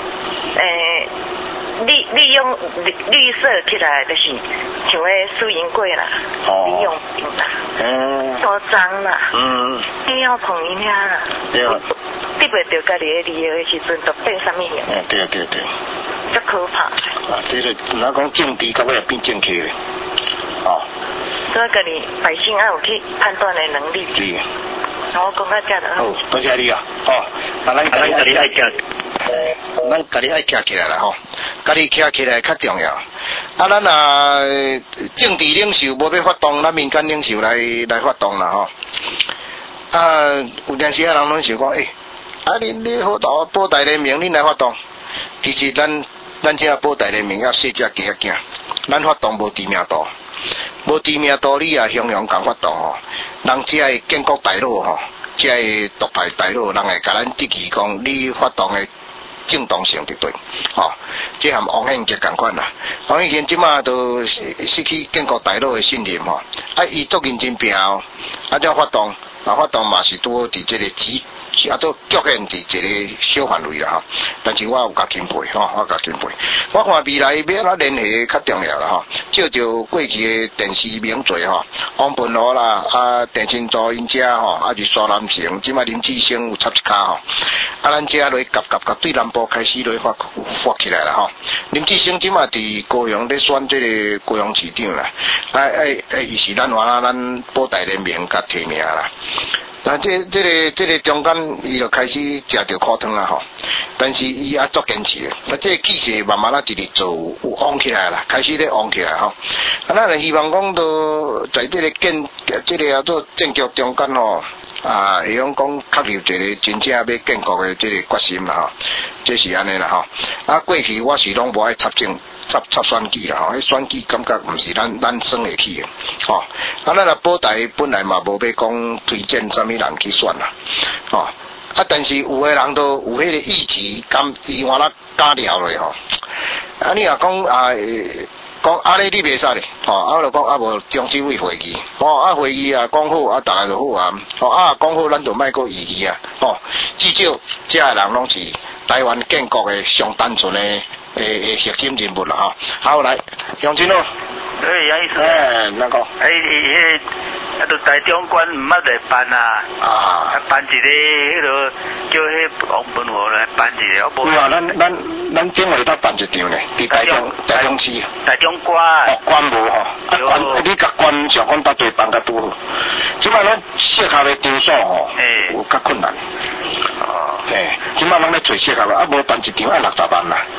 利用绿色起来，就是像个输赢柜啦，利用品啦，多脏啦，你要碰伊遐啦，对，得袂到家己的利益的时阵，就变啥物样？ 对， 足可怕。 这个咱讲政治，到尾变政客咧， 所以家己百姓要有去判断的能力。 对。 我讲到这了。好， 多谢你啊！咱家己爱行，咱家己爱行起来啦吼，家己行起来较重要。咱政治领袖无要发动，咱民间领袖来发动啦吼。有阵时人拢想讲，你好大保大联盟，恁来发动。其实咱这保大联盟要细只加行，咱发动无知名度。无知名度，你也雄雄共发动吼，人只会建国大佬吼，只会独派大佬，人会甲咱质疑讲你发动的正当性对对，这和王献杰同款啦。王献杰即马都失去建国大佬的信任吼，伊足认真拼哦，这发动嘛是拄伫这个做局限伫一个小范围啦吼，但是我有甲钦佩吼，我看未来要哪联系较重要啦吼，照过去的电视名嘴吼，王文华啦，郑清珠因遮吼，是沙南城，即马林志升有插一卡吼，咱遮落夹对南部开始落发起来啦吼，林志升即马伫高雄咧选这个高雄市长啦，伊是咱保大联盟甲提名啦。但这个中间，伊就开始食着苦汤啦吼。但是伊也足坚持的，这个气势慢慢一直做有旺起来啦，开始咧旺起来吼。咱就希望讲到在这个这个做政局中间吼，会用讲确立一个真正要建国的这个决心啦吼。这是安尼啦吼。过去我是拢无爱插选举啦吼，迄选举感觉毋是咱算会起的吼。咱保台本来嘛无要讲推荐啥物人去选啦，吼。但是有的人都有迄个意志，伊换咱加料咧吼。你若讲讲你袂使咧，我就讲无中纪委会议，会议讲好大家就好啊，讲好咱就莫搁异议啊，至少这个人拢是台湾建国的上单纯的核心人物啦吼。好来，杨金咯。 杨医生。 哪个？ 都台中县毋捌来办啊，办一个迄个叫迄王文华来办一个，我无。对啊， 咱正月得办一场咧，伫台中市。 台中县。 县无吼，你甲县上讲搭对办较拄好，即摆咱适合的场所吼，有较困难。即摆咱咧找适合的，无办一场要60万啦。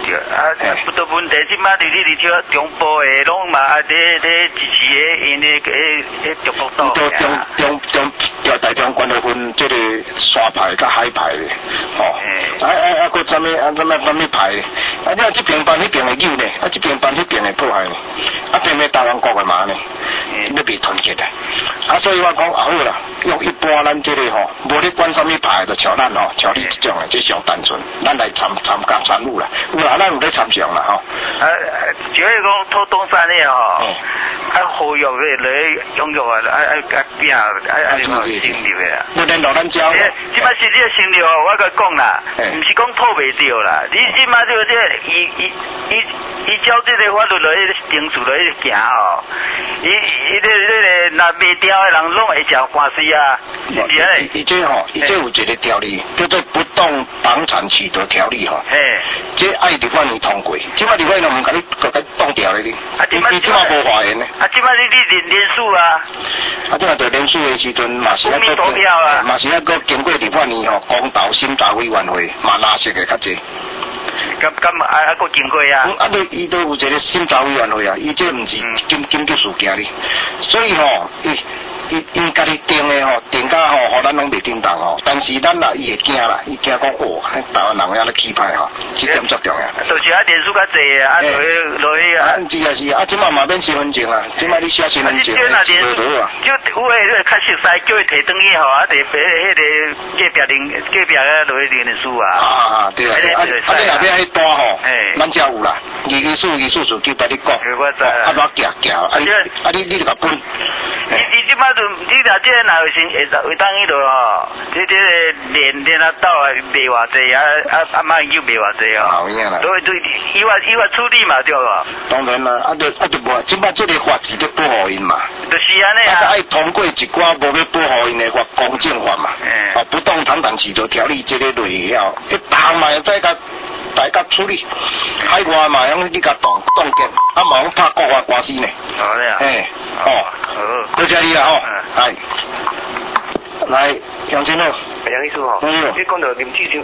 对啊，不多问题，即摆你跳中部的拢嘛啊，咧支持的因的中国岛。 中大中关的分这个山牌甲海牌的，哦，个什么牌？啊，你这边办那边的有呢，啊，这边办那边的破坏呢，啊，边的台湾国的嘛呢，你未团结的，啊，所以我讲好啦，用一般咱这个吼，无你管什么牌，就像咱吼，像你这种的，这上单纯，咱来参与啦，有啦，咱有咧参详啦吼。 只要讲拖东山的吼，好用的来用用啊，变新流的。 我联络咱交。 即摆是这个新流，我甲讲啦，唔是讲拖袂掉啦，你即摆就伊照这个法律来程序来行吼，伊这若袂掉的人拢会食官司啊，是不是？ 伊这吼，伊这有一个条例叫做不动房产取得条例吼。这爱立法院通过，即摆立法院唔甲你挡掉咧你。你即摆无法言呢？ 啊，即摆你连署啊？ 啊，即摆就连署的时阵嘛是那个投票啊， 嘛是那个经过立法院吼公道审查委员会嘛拉实的较济。 咁个经过啊？ 伊都有一个审查委员会啊，伊这唔是紧急事件哩，所以吼因家己定的吼，定甲吼，互咱拢袂叮当吼。但是咱啦，伊会惊啦，伊惊讲哇，台湾人遐咧起歹吼，这点最重要。 就是啊，点数较济啊，落去啊。 是啊，即摆嘛免身份证啊，即摆你写身份证， 就有诶，较熟悉，叫伊摕转去吼，啊，摕迄个隔壁个落去连数啊。啊，对啊，你内底迄单吼，咱遮有啦，二数就叫你讲，啊，我夹，你就甲分。你即摆就你若这若有先会当迄落吼，这连啊斗啊卖偌济啊马又卖偌济哦。好样啦。对，依法处理嘛对无？当然啦，就无，即摆这个法是要保护因嘛。就是安尼啊。爱通过一寡无要保护因的法，公证法嘛。不动产取得条例这个类了，一打嘛再甲大家处理，海外嘛用你甲冻结，啊嘛用拍国外官司呢。好嘞。好，多谢你啦吼，来杨金龙，杨医师吼，你讲到林志新，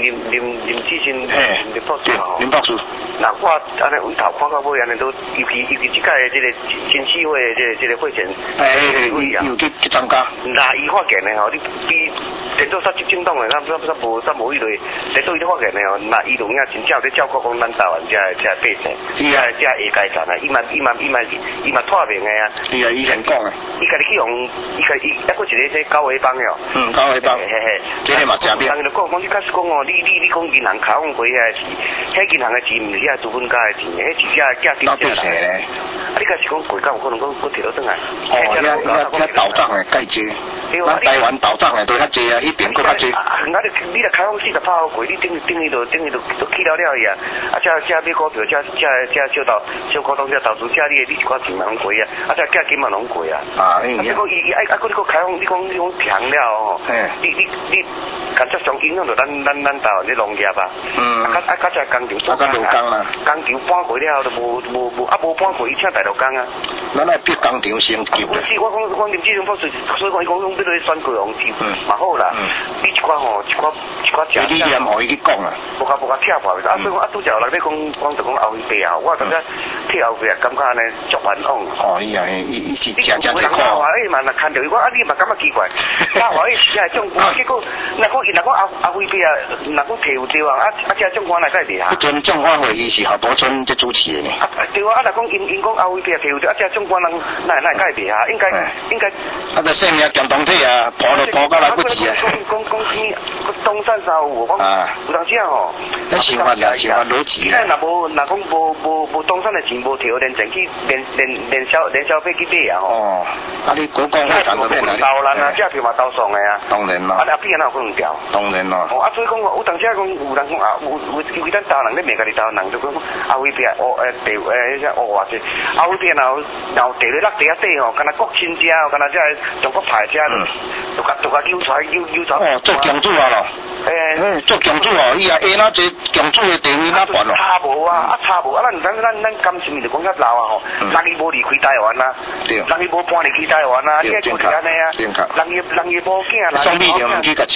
林博士吼，林博士，那我安尼回头看到尾安尼都，尤其即届的这个新市会的这个会前，有去参加，那伊发现的吼，你比电动车执政党的，咱无迄类，电动伊发现的吼，那伊同样真正在照顾讲咱台湾这百姓，这下阶层啊，伊嘛脱明的啊，是啊，以前讲的，伊家己去用，伊还佫一个这高维帮哟，高维帮，这个嘛正边。人就讲，你假使讲哦，你讲银行卡往回遐是，迄银行的钱毋是遐资本家的钱，迄是假丢假来。啊，你假使讲国家有可能讲摕到转来。哦，遐倒账的介济，咱台湾倒账的都较济啊，迄边佫较济。啊，你若开放40%好贵，你等于都去了伊啊，啊，这买股票，这小股东这投资，这你一寡钱嘛拢贵啊，啊，这价金嘛拢贵啊。啊，你讲伊你讲开放，你讲平了哦，你干这上影响到咱台湾的农业啊。啊，这工厂做工啦，工厂搬过了都无搬过，伊请大陆工啊。咱来逼工厂先救啦。我讲林志荣博士，所以讲伊讲要来选贵王救，嘛好啦。你一寡吼，一寡食。你念互伊去讲啊。无甲拆破，啊，所以讲拄则有人咧讲就讲后辈啊，我感觉替后辈啊，感觉安尼足冤枉。哦，伊是正看。哎嘛，若看到伊讲啊，你嘛感觉奇怪。啊，我伊是啊，种结果，若讲后辈啊，若讲摕有对啊，这种官来该袂啊。迄阵种官会议是何伯春这主持的呢。对啊，若讲因讲后辈啊摕有对，这种官人哪该袂啊？应该。啊，就性命强动体啊，跑到来不及啊。讲东山沙有讲，有当时啊吼，那想法逻辑啦。若讲无东山的钱无摕，连前去连消费去买啊吼。哦，啊你国光会谈到咩啦？投咱啊，这票嘛投送的啊。当然啦。啊，阿边哪有可能调？当然啦。哦，啊，所以讲有当时讲有人讲啊，有咱台湾人咧骂家己台湾人，就讲啊，为边地迄话者，啊，为边然后地咧落地下底吼，敢若国亲家哦，敢若这中国牌车，就甲揪出来。哦，做强主啊咯。做强主哦，伊啊下那这强主的地位哪悬咯？差无啊，咱甘心就讲较老啊吼，人伊无离开台湾啊，人伊无搬离去台湾啊，你还讲是安尼啊？人伊无囝啦。双臂就唔去甲唱。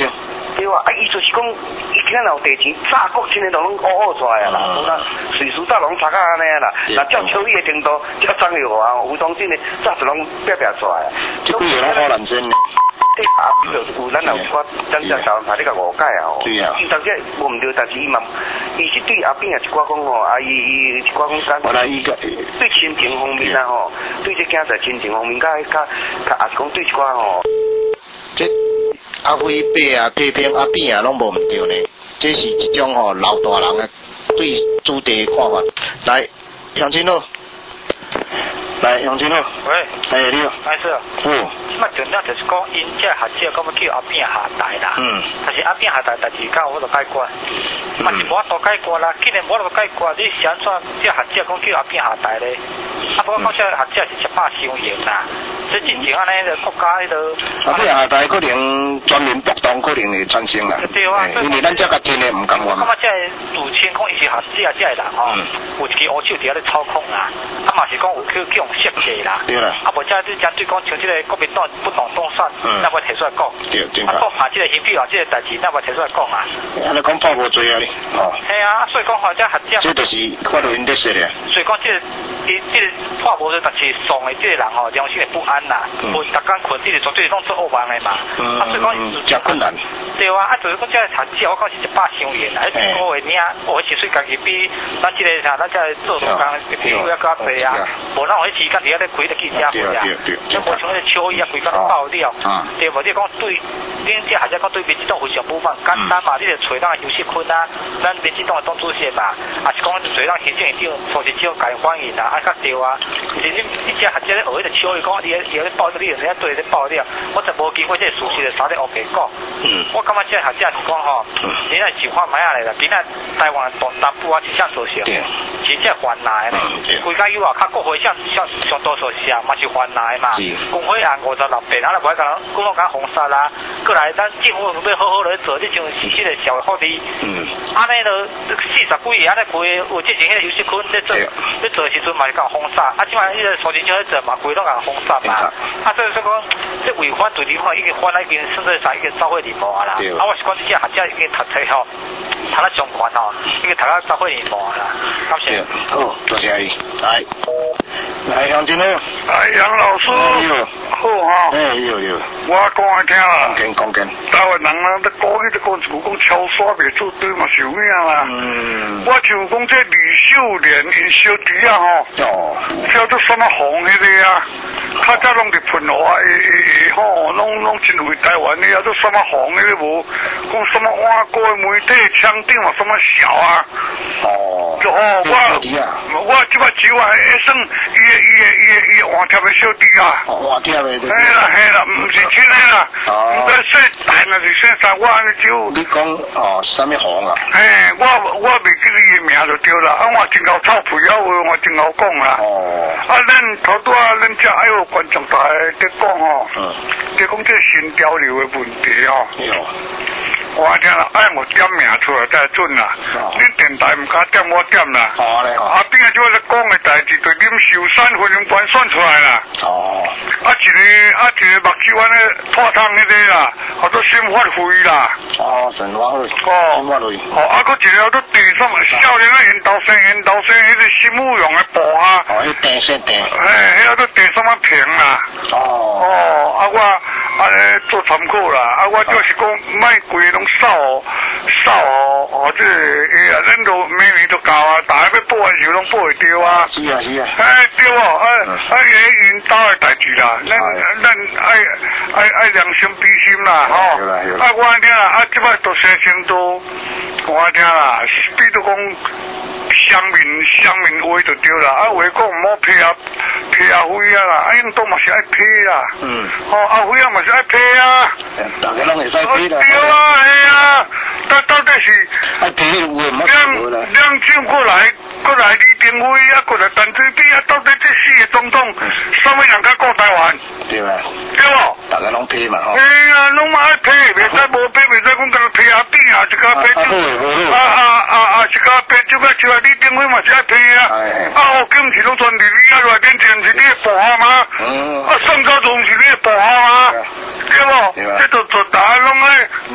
对啊，伊就是讲，伊今仔有地钱，炸国真诶都拢乌出来啊啦，无啦，随时炸拢擦甲安尼啦，那照秋叶的程度，照张油啊，有当真诶炸就拢变出来啊。 这几个拢好难整。 对啊，有咱有我咱只台湾牌你甲误解啊。对啊。伊当时无毋对，但是伊嘛，伊是对阿扁啊一寡讲吼，伊一寡讲干。对亲情方面啊吼，对这囝仔亲情方面，甲也是讲对一寡吼。 这阿辉伯啊、批评阿扁啊，拢无毋对呢。这是一种吼老大人的对主题的看法。来，杨金路。来，杨金路。 喂。 哎，你好。 哎是。那重点就是讲，因这学者讲要叫阿扁下台啦。但是阿扁下台，但是敢有法度解决？嘛是无法度解决啦。既然无法度解决，你是安怎这学者讲叫阿扁下台咧？啊，不过讲这学者是一百伤言啦。这真正安尼个国家迄个。 阿扁下台可能全面暴动，可能会产生啦。 对啊。 因为咱这个真诶唔甘愿。 咁啊，这自清讲伊是学者这人吼，有一支乌手伫咧操控啦，啊嘛是讲有去用设计啦。对啦。啊，无这你针对讲像这个国民党不动动算，那我提出来讲。对，正确。啊，讲下这个选举啊，这个代志，那我提出来讲啊。 安尼讲判无罪啊你。哦。 系啊，所以讲吼，这学者。 这就是法律因得说咧。 所以讲这个判无罪，但是爽的这个人吼，良心会不安啦，无逐工困，这个绝对拢做恶梦的嘛。啊，所以讲真困难。 对啊，啊，就是讲这个学者，我讲是一百伤言啦，一个月领，我是岁家己比咱这个啥，咱这做工比较较济啊，无咱有迄时间伫遐咧开咧记者会啊，即无像迄秋意啊，规工爆料，对无？你讲对，恁这学者讲对民进党非常不满，简单嘛，你就找咱的游锡堃啊，咱民进党的党主席嘛，啊是讲找咱行政院长苏贞昌甲伊欢迎啊，啊较对啊，是你这学者咧学迄个秋意讲，伊咧爆料，你人家对咧爆料，我真无机会这事实的啥咧黑白讲，我感觉这学者是讲吼，现在是看买下来啦，今仔台湾东南部啊，一项做啥？是这犯难的，规家有啊，较国会上多数是啊，嘛是犯难的嘛。工会案56遍，咱来袂讲，讲讲封杀啦，过来咱政府要好好来做，你像实施的社会福利。安尼就40几个安尼规，有之前迄个游锡堃在做的时阵嘛是讲封杀，啊，即摆迄个苏贞昌在做嘛，规拢讲封杀嘛。啊，所以说讲，这违反对立法已经犯了，已经甚至啥已经走火入魔啊啦。啊，我是讲这些学者已经读册吼，读了上悬吼，已经读了走火入魔啦。感谢。 好，多谢你。来，杨金路。 哎，杨老师。好哈。 有。 我讲来听啦。 讲紧。 台湾人啊，在过去在讲一句讲超刷袂做对嘛，受命啦。我像讲这李秀莲因小弟啊吼，叫做什么红迄个啊，较早拢伫喷话吼，拢真为台湾的叫做什么红迄个无，讲什么外国的媒体枪顶嘛什么小啊。就我即摆只话算伊换贴的小弟啊。 换贴的。 嘿啦，唔是真的啦。唔该说大那是说啥，我安尼就。 你讲什么红啊？ 嘿，我袂记伊的名就对啦。啊，我真够臭屁啊，我真够讲啦。啊，咱头拄啊，咱这还有观众台在讲吼，在讲这新潮流的问题吼。我听啦，爱我点名出来才准啦。你电台唔敢点，我点啦。啊，边个就是讲的代志，对恁寿山分营官算出来啦。一个目睭安尼破汤迄个啦，叫做新发会啦。 新发会。新发会。 啊，搁一个叫做第什么少年的引导生，迄个新武勇的部啊。 迄电线电。 迄叫做第什么平啦。啊，我安尼做参考啦。啊，我就是讲，卖规拢扫这咱都每年都搞啊，大家要报的时候拢报会着啊。 是啊。 对哦，引导的代志啦，咱爱良心比心啦，吼。我听啦，即摆都生成都，我听啦，比如讲乡民话就对啦，话讲唔好批费啊，因都嘛是爱批啦。费啊嘛是爱批啊。 大家拢会使批啦。 对啊，系啊，但到底是爱批两政过来李登辉啊，过来陈水扁啊，到底这4个总统，什么人较顾台湾？ 对啊。 对无？ 大家拢批嘛吼。 哎呀，拢嘛爱批，袂使无批，袂使讲甲批啊扁啊，一个批就一个批就像李登辉嘛是爱批啊。我今是拢传伫你啊内面前是你的部下吗？宋教宗是你的部下吗？对无？这大家拢爱要批就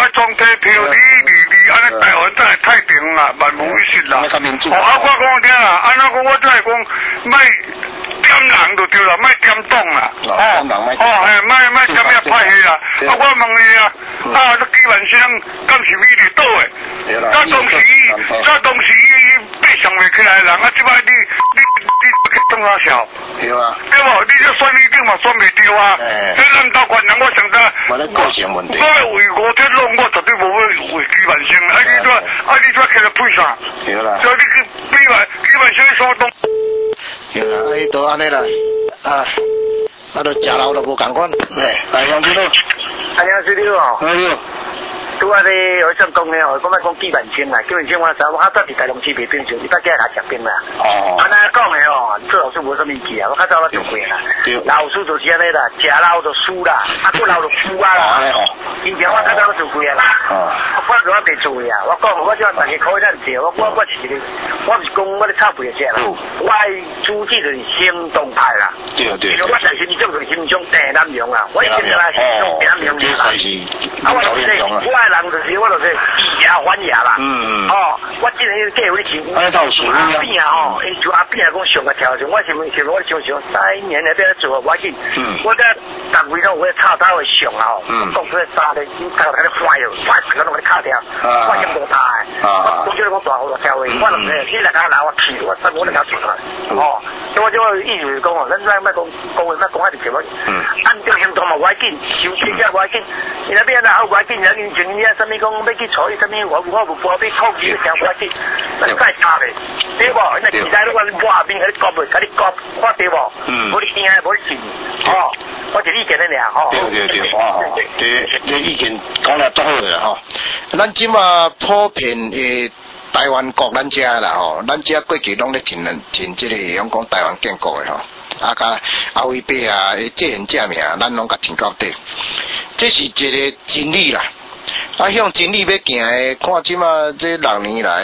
啊装地票，你安尼台湾真系太平啦，万无一失啦。我讲听啦，安那我真系讲，卖点人就对啦，卖点党啦。卖点咩派系啦。我问你啊，基本上敢是美丽岛诶？当时爬上未起来人啊，即摆你去当啥小？对啊。对无？你这选你顶嘛选未着啊？这咱岛官人我想得。我为我这弄我绝对无会为基本上，你这起来配啥？对啦。所以你基本上说东。 对啦，都安尼啦，都食老都无共款。来，杨主任。 哎呀，水流哦。拄啊咧，我想讲咧哦，我莫讲基本上啦，基本上我早伫台中市卖冰上，伊捌家来食冰啦。安尼讲诶哦，做老师无啥物事啊，我较早我做过啦。老师就是安尼啦，食老就输啦，不老就输啊啦。以前我较早我做过啦。我做我袂做呀，我讲我叫大家考咱者，我是一个，我毋是讲我咧插背者啦，我主旨就是行动派啦。对。我在心中就是心中地南用啊，我以前就来心中地南用啦。我人就是我就是以牙还牙啦。我之前迄个计划是阿扁啊就阿扁讲上个条件，我是我想3年那边做我紧，我在单位上我插刀会上啊讲出来杀的，搞到他坏成个拢给卡掉，坏咁多大我觉得我大好多条位，我諗住先大家拿我去，我真我嚟搞出來，所以我就意思講咱咩講一條條，按照行動嘛我緊，小車車我緊，你那邊啊我緊，有年前你啊什麼講要去採什麼我無報俾扣幾條我緊，那真差咧，對無？那其他都話外邊嗰啲割佢割，我對無？冇你聽啊冇你信，我就意見咧對，你意見講得都好啦咱即嘛普遍誒台灣國咱遮啦咱遮過去攏咧聽即個講台灣建國誒甲阿威伯啊這人這名咱攏甲聽到底，這是一個真理啦。向真理要行誒，看即嘛這6年來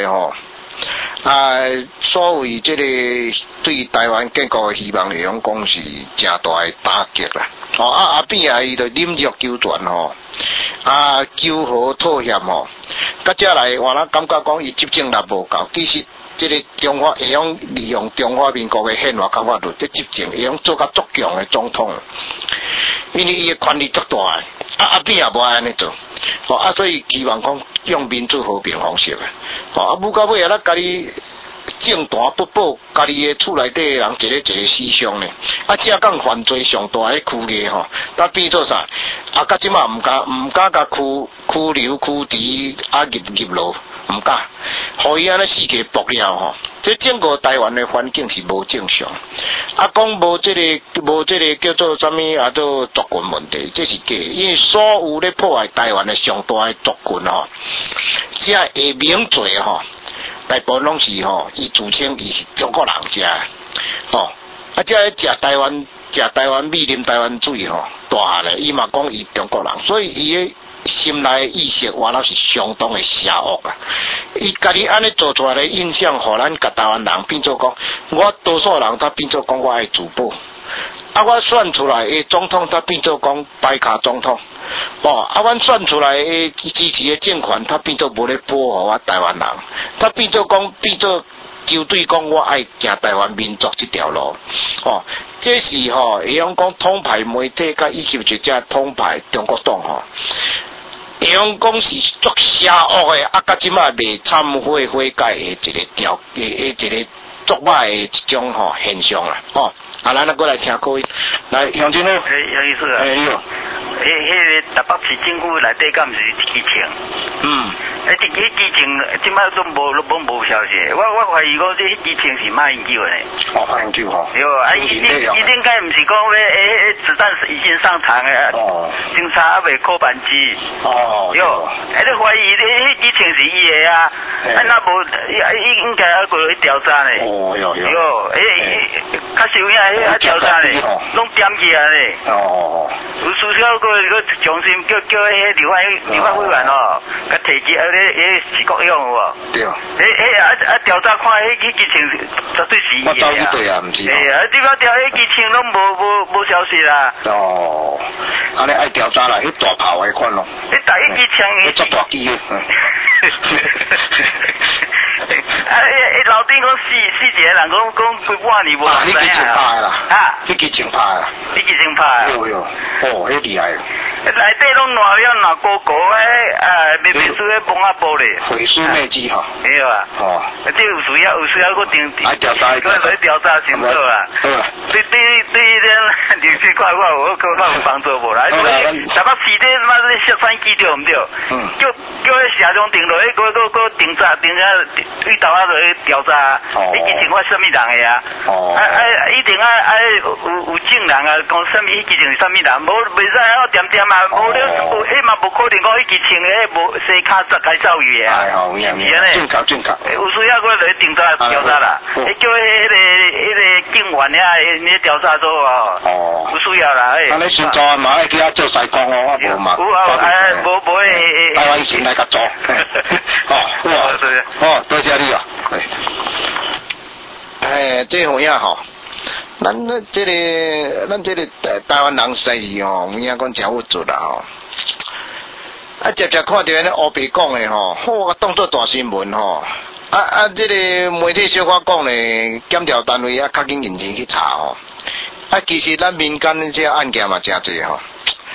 所謂這個對台灣建國嘅希望嚟講是真大嘅打擊啦。阿扁啊，伊就忍辱求全求和妥協甲遮來，我感覺講伊執政力無夠，其實這個中華會用利用中華民國嘅憲法甲法律，這執政會用做甲足強嘅總統，因為伊嘅權力足大嘅。阿扁也無愛安尼做，所以希望講用民主和平方式舞到尾啊，咱家己政壇不保，家己嘅厝內底嘅人一個思想呢。遮講犯罪上大嘅區嘅但變做啥？甲即馬唔敢甲拘留拘提入牢，唔敢，互伊安尼死期搏了這整個台灣嘅環境是無正常。講無這個叫做啥物做族群問題，這是假，因為所有咧破壞台灣嘅上大嘅族群遮下名罪大部分攏是伊自稱伊是中國人食遮食台灣米啉台灣水大下咧，伊嘛講伊中國人，所以伊嘅心內意識原來是相當嘅邪惡啦。伊家己安尼做出來嘅印象，互咱甲台灣人變做講，我多數人他變做講我愛自保，我選出來嘅總統他變做講擺卡總統，阮選出來嘅支持嘅政權，他變做無咧保護我台灣人，他變做就對講我愛行台灣民族這條路，這是會用講統派媒體甲以及一隻統派中國黨會用講是足邪惡嘅，甲即馬未懺悔悔改嘅一個作歹嘅一種現象啦，咱過來聽各位，來楊經理， 楊醫師啊，台北市政府內底敢毋是基情？基情即擺都無消息，我懷疑講這基情是馬英九誒。 馬英九對，伊應該毋是講子彈已經上膛誒，警察還未扣扳機。對，你懷疑基情是伊誒啊？那無應該要過去調查呢？有，較實有影調查呢，攏點起來呢。有需要個重新叫迄立法委員甲提起市國用有無？對。調查看迄基情絕對是伊的。我走去對啊，毋是。你講調迄基情攏無消息啦。安尼愛調查啦，迄大炮迄款咯。迄基枪。 做大机哦。 老丁讲四个人讲几半年无人知影。你去前拍的啦。 啊。 你去前拍啦。 你去前拍。 有有。哦，迄厉害。 内底拢烂高高诶，秘书诶崩啊玻璃。 毁书灭迹吼。 对啊。哦。这有需要个定。来调查。来调查清楚啊。对。对这电视快我有帮助无啦？台北市这他妈是小三机对唔对？叫社长定落去，个定查遇到去调查，你之前我什么人的啊？一定有证人啊，讲什么？之前是什么人？袂使点啊，无了，迄嘛无可能讲迄支穿的无洗卡十开走鱼的啊。 正确。 有需要我来定查调查啦，叫迄个警员呀，你调查做哦。不需要啦， 那你先做嘛，去遐做西工哦，我无嘛。 无诶。 台湾先来甲做。多谢你啊。这有影吼，咱这个台湾人实在是吼，有影讲真有做啦吼。接看到那乌白讲的吼，我当作大新闻吼。这个媒体小可讲呢，检调单位较紧认真去查吼。其实咱民间这案件嘛真济吼。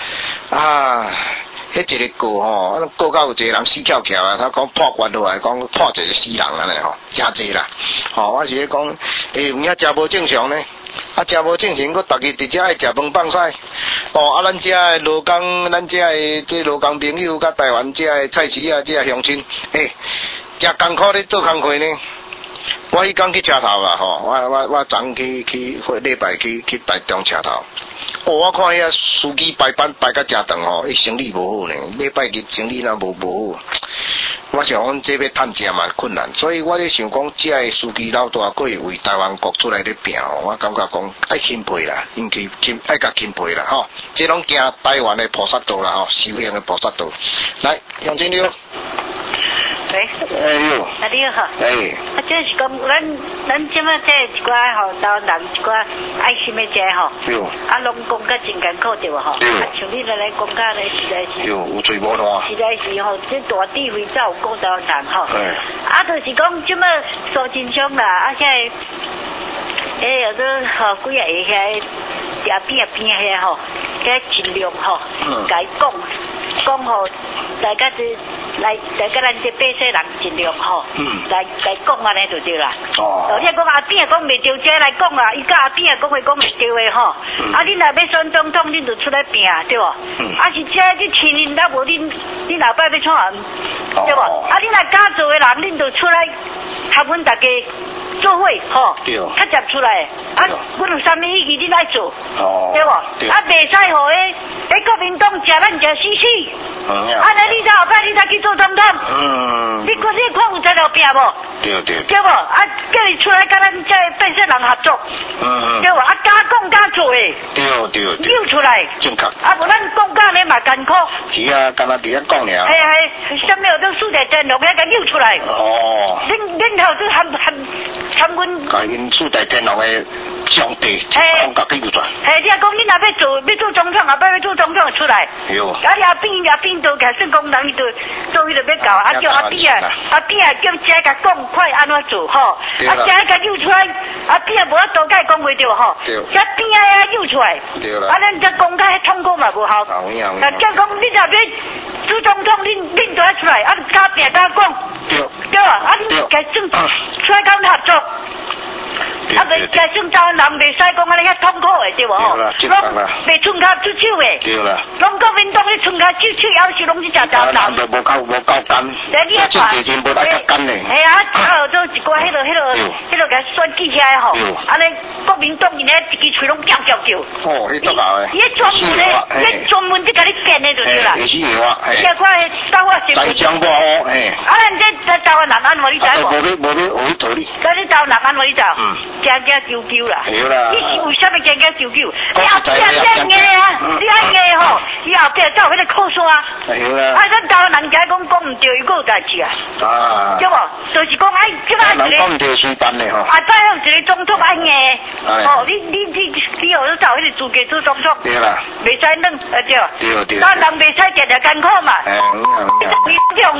迄一个告吼，告到有一个人死翘翘啊！他讲判官落来讲判一个死人安尼吼，真济啦。我是咧讲，有影真无正常呢。真无正常，佫逐日伫遮爱食饭放屎。咱遮的劳工，咱遮的这劳工朋友，甲台湾遮的菜市啊，遮乡亲，真艰苦咧做工课呢。我迄天去车头啦吼，我昨去礼拜去台中车头。我看遐司机排班排甲真长吼，伊生理无好呢，礼拜日生理若无好。我想讲这要趁钱嘛困难，所以我咧想讲，这个司机老大佫会为台湾国出来咧拼吼，我感觉讲爱钦佩啦，应该爱甲钦佩啦吼。这拢行台湾的菩萨道啦吼，修行的菩萨道。来，杨金六。 喂。你好。就是讲，咱即摆这一寡吼，台湾人一寡爱心的这吼，拢讲甲真艰苦对无吼？像你来讲甲咧，实在是。 有嘴无大。 实在是吼，这大地位才有顾台湾人吼。就是讲即摆苏真凶啦，现在，有都吼几下遐边遐吼，遐尽量吼，甲伊讲吼，大家咱这百姓人尽量吼，来讲安尼就对啦。你讲阿扁讲袂对，这来讲啦，伊甲阿扁讲话讲袂对的吼。你若要选总统，恁就出来拼，对无？是这你亲人若无恁老爸要创，对无？你若敢做的人，恁就出来合阮大家做伙吼，较接出来。阮有啥物意义恁爱做，对无？袂使互国民党食咱食死死。安尼你后摆你才去做总统，你看有材料拼无？对无？叫伊出来甲咱这百姓人合作，对无？敢讲敢做诶，对，扭出来， 正确。 无咱讲甲咧嘛艰苦。 是啊，敢若伫遐讲尔。 什么都四大天龙遐甲扭出来。恁后都含阮。 甲因四大天龙诶上帝，讲甲扭出来。 你讲你若要做总统，后摆要做总统出来。你阿扁都甲算工人，伊就做伊就要搞，叫阿扁叫遮甲讲快安怎做吼？遮甲扭出来，阿扁无法度甲伊讲话对吼？遮边啊扭出来，咱遮讲甲迄通过嘛无效。叫讲你若要做总统，恁就爱出来，甲拼甲讲，对啊，你甲算出来甲阮合作。袂加算台湾人袂使讲安尼遐痛苦的对无吼？拢袂寸脚出手的。对啦。拢国民党咧寸脚出手，要是拢是食台湾人。 就无够干。你啊看。真无来较干嘞。 做一寡迄落甲选举遐吼，安尼国民党因遐一支喙拢叫。 迄足够的。 伊专门在甲你建的就是啦。 是啊。 遐款台湾新闻。 再讲不好这台湾人安怎你知无？ 无去道理。 你台湾人安怎你知？惊救救啦！你是为什么惊救救？你后壁这硬啊！你安硬吼，伊后壁才有迄个靠山。咱台湾人家讲唔对，伊佫有代志啊。对无？就是讲即摆一个。讲唔对随便的吼。再有一个总统安硬。你有才有迄个资格做总统。对啦。袂使软，对。台湾人袂使日艰苦嘛。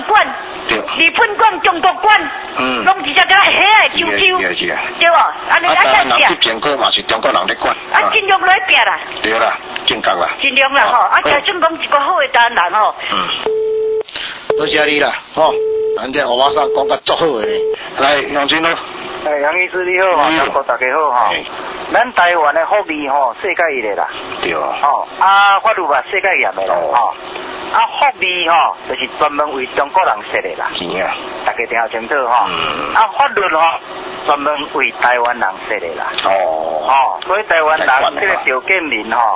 馆，日本馆、中国馆，拢直接甲遐个啾啾，对无？安尼啊， 咱人去边个嘛是中国人咧管。 啊，尽量来拼啦。 对啦，正确啦。 尽量啦吼，啊，就准讲一个好的台湾人吼。 多谢你啦，吼，咱这我生讲甲足好诶，来杨金咯。 杨医师你好，中国大家好哈。咱台湾的福利吼，世界一个啦。对啊。吼，啊，法律嘛世界严的啦，吼。啊，福利吼，就是专门为中国人设的啦。是啊。大家听清楚吼。啊，法律吼，专门为台湾人设的啦。哦。所以台湾人这个条件面吼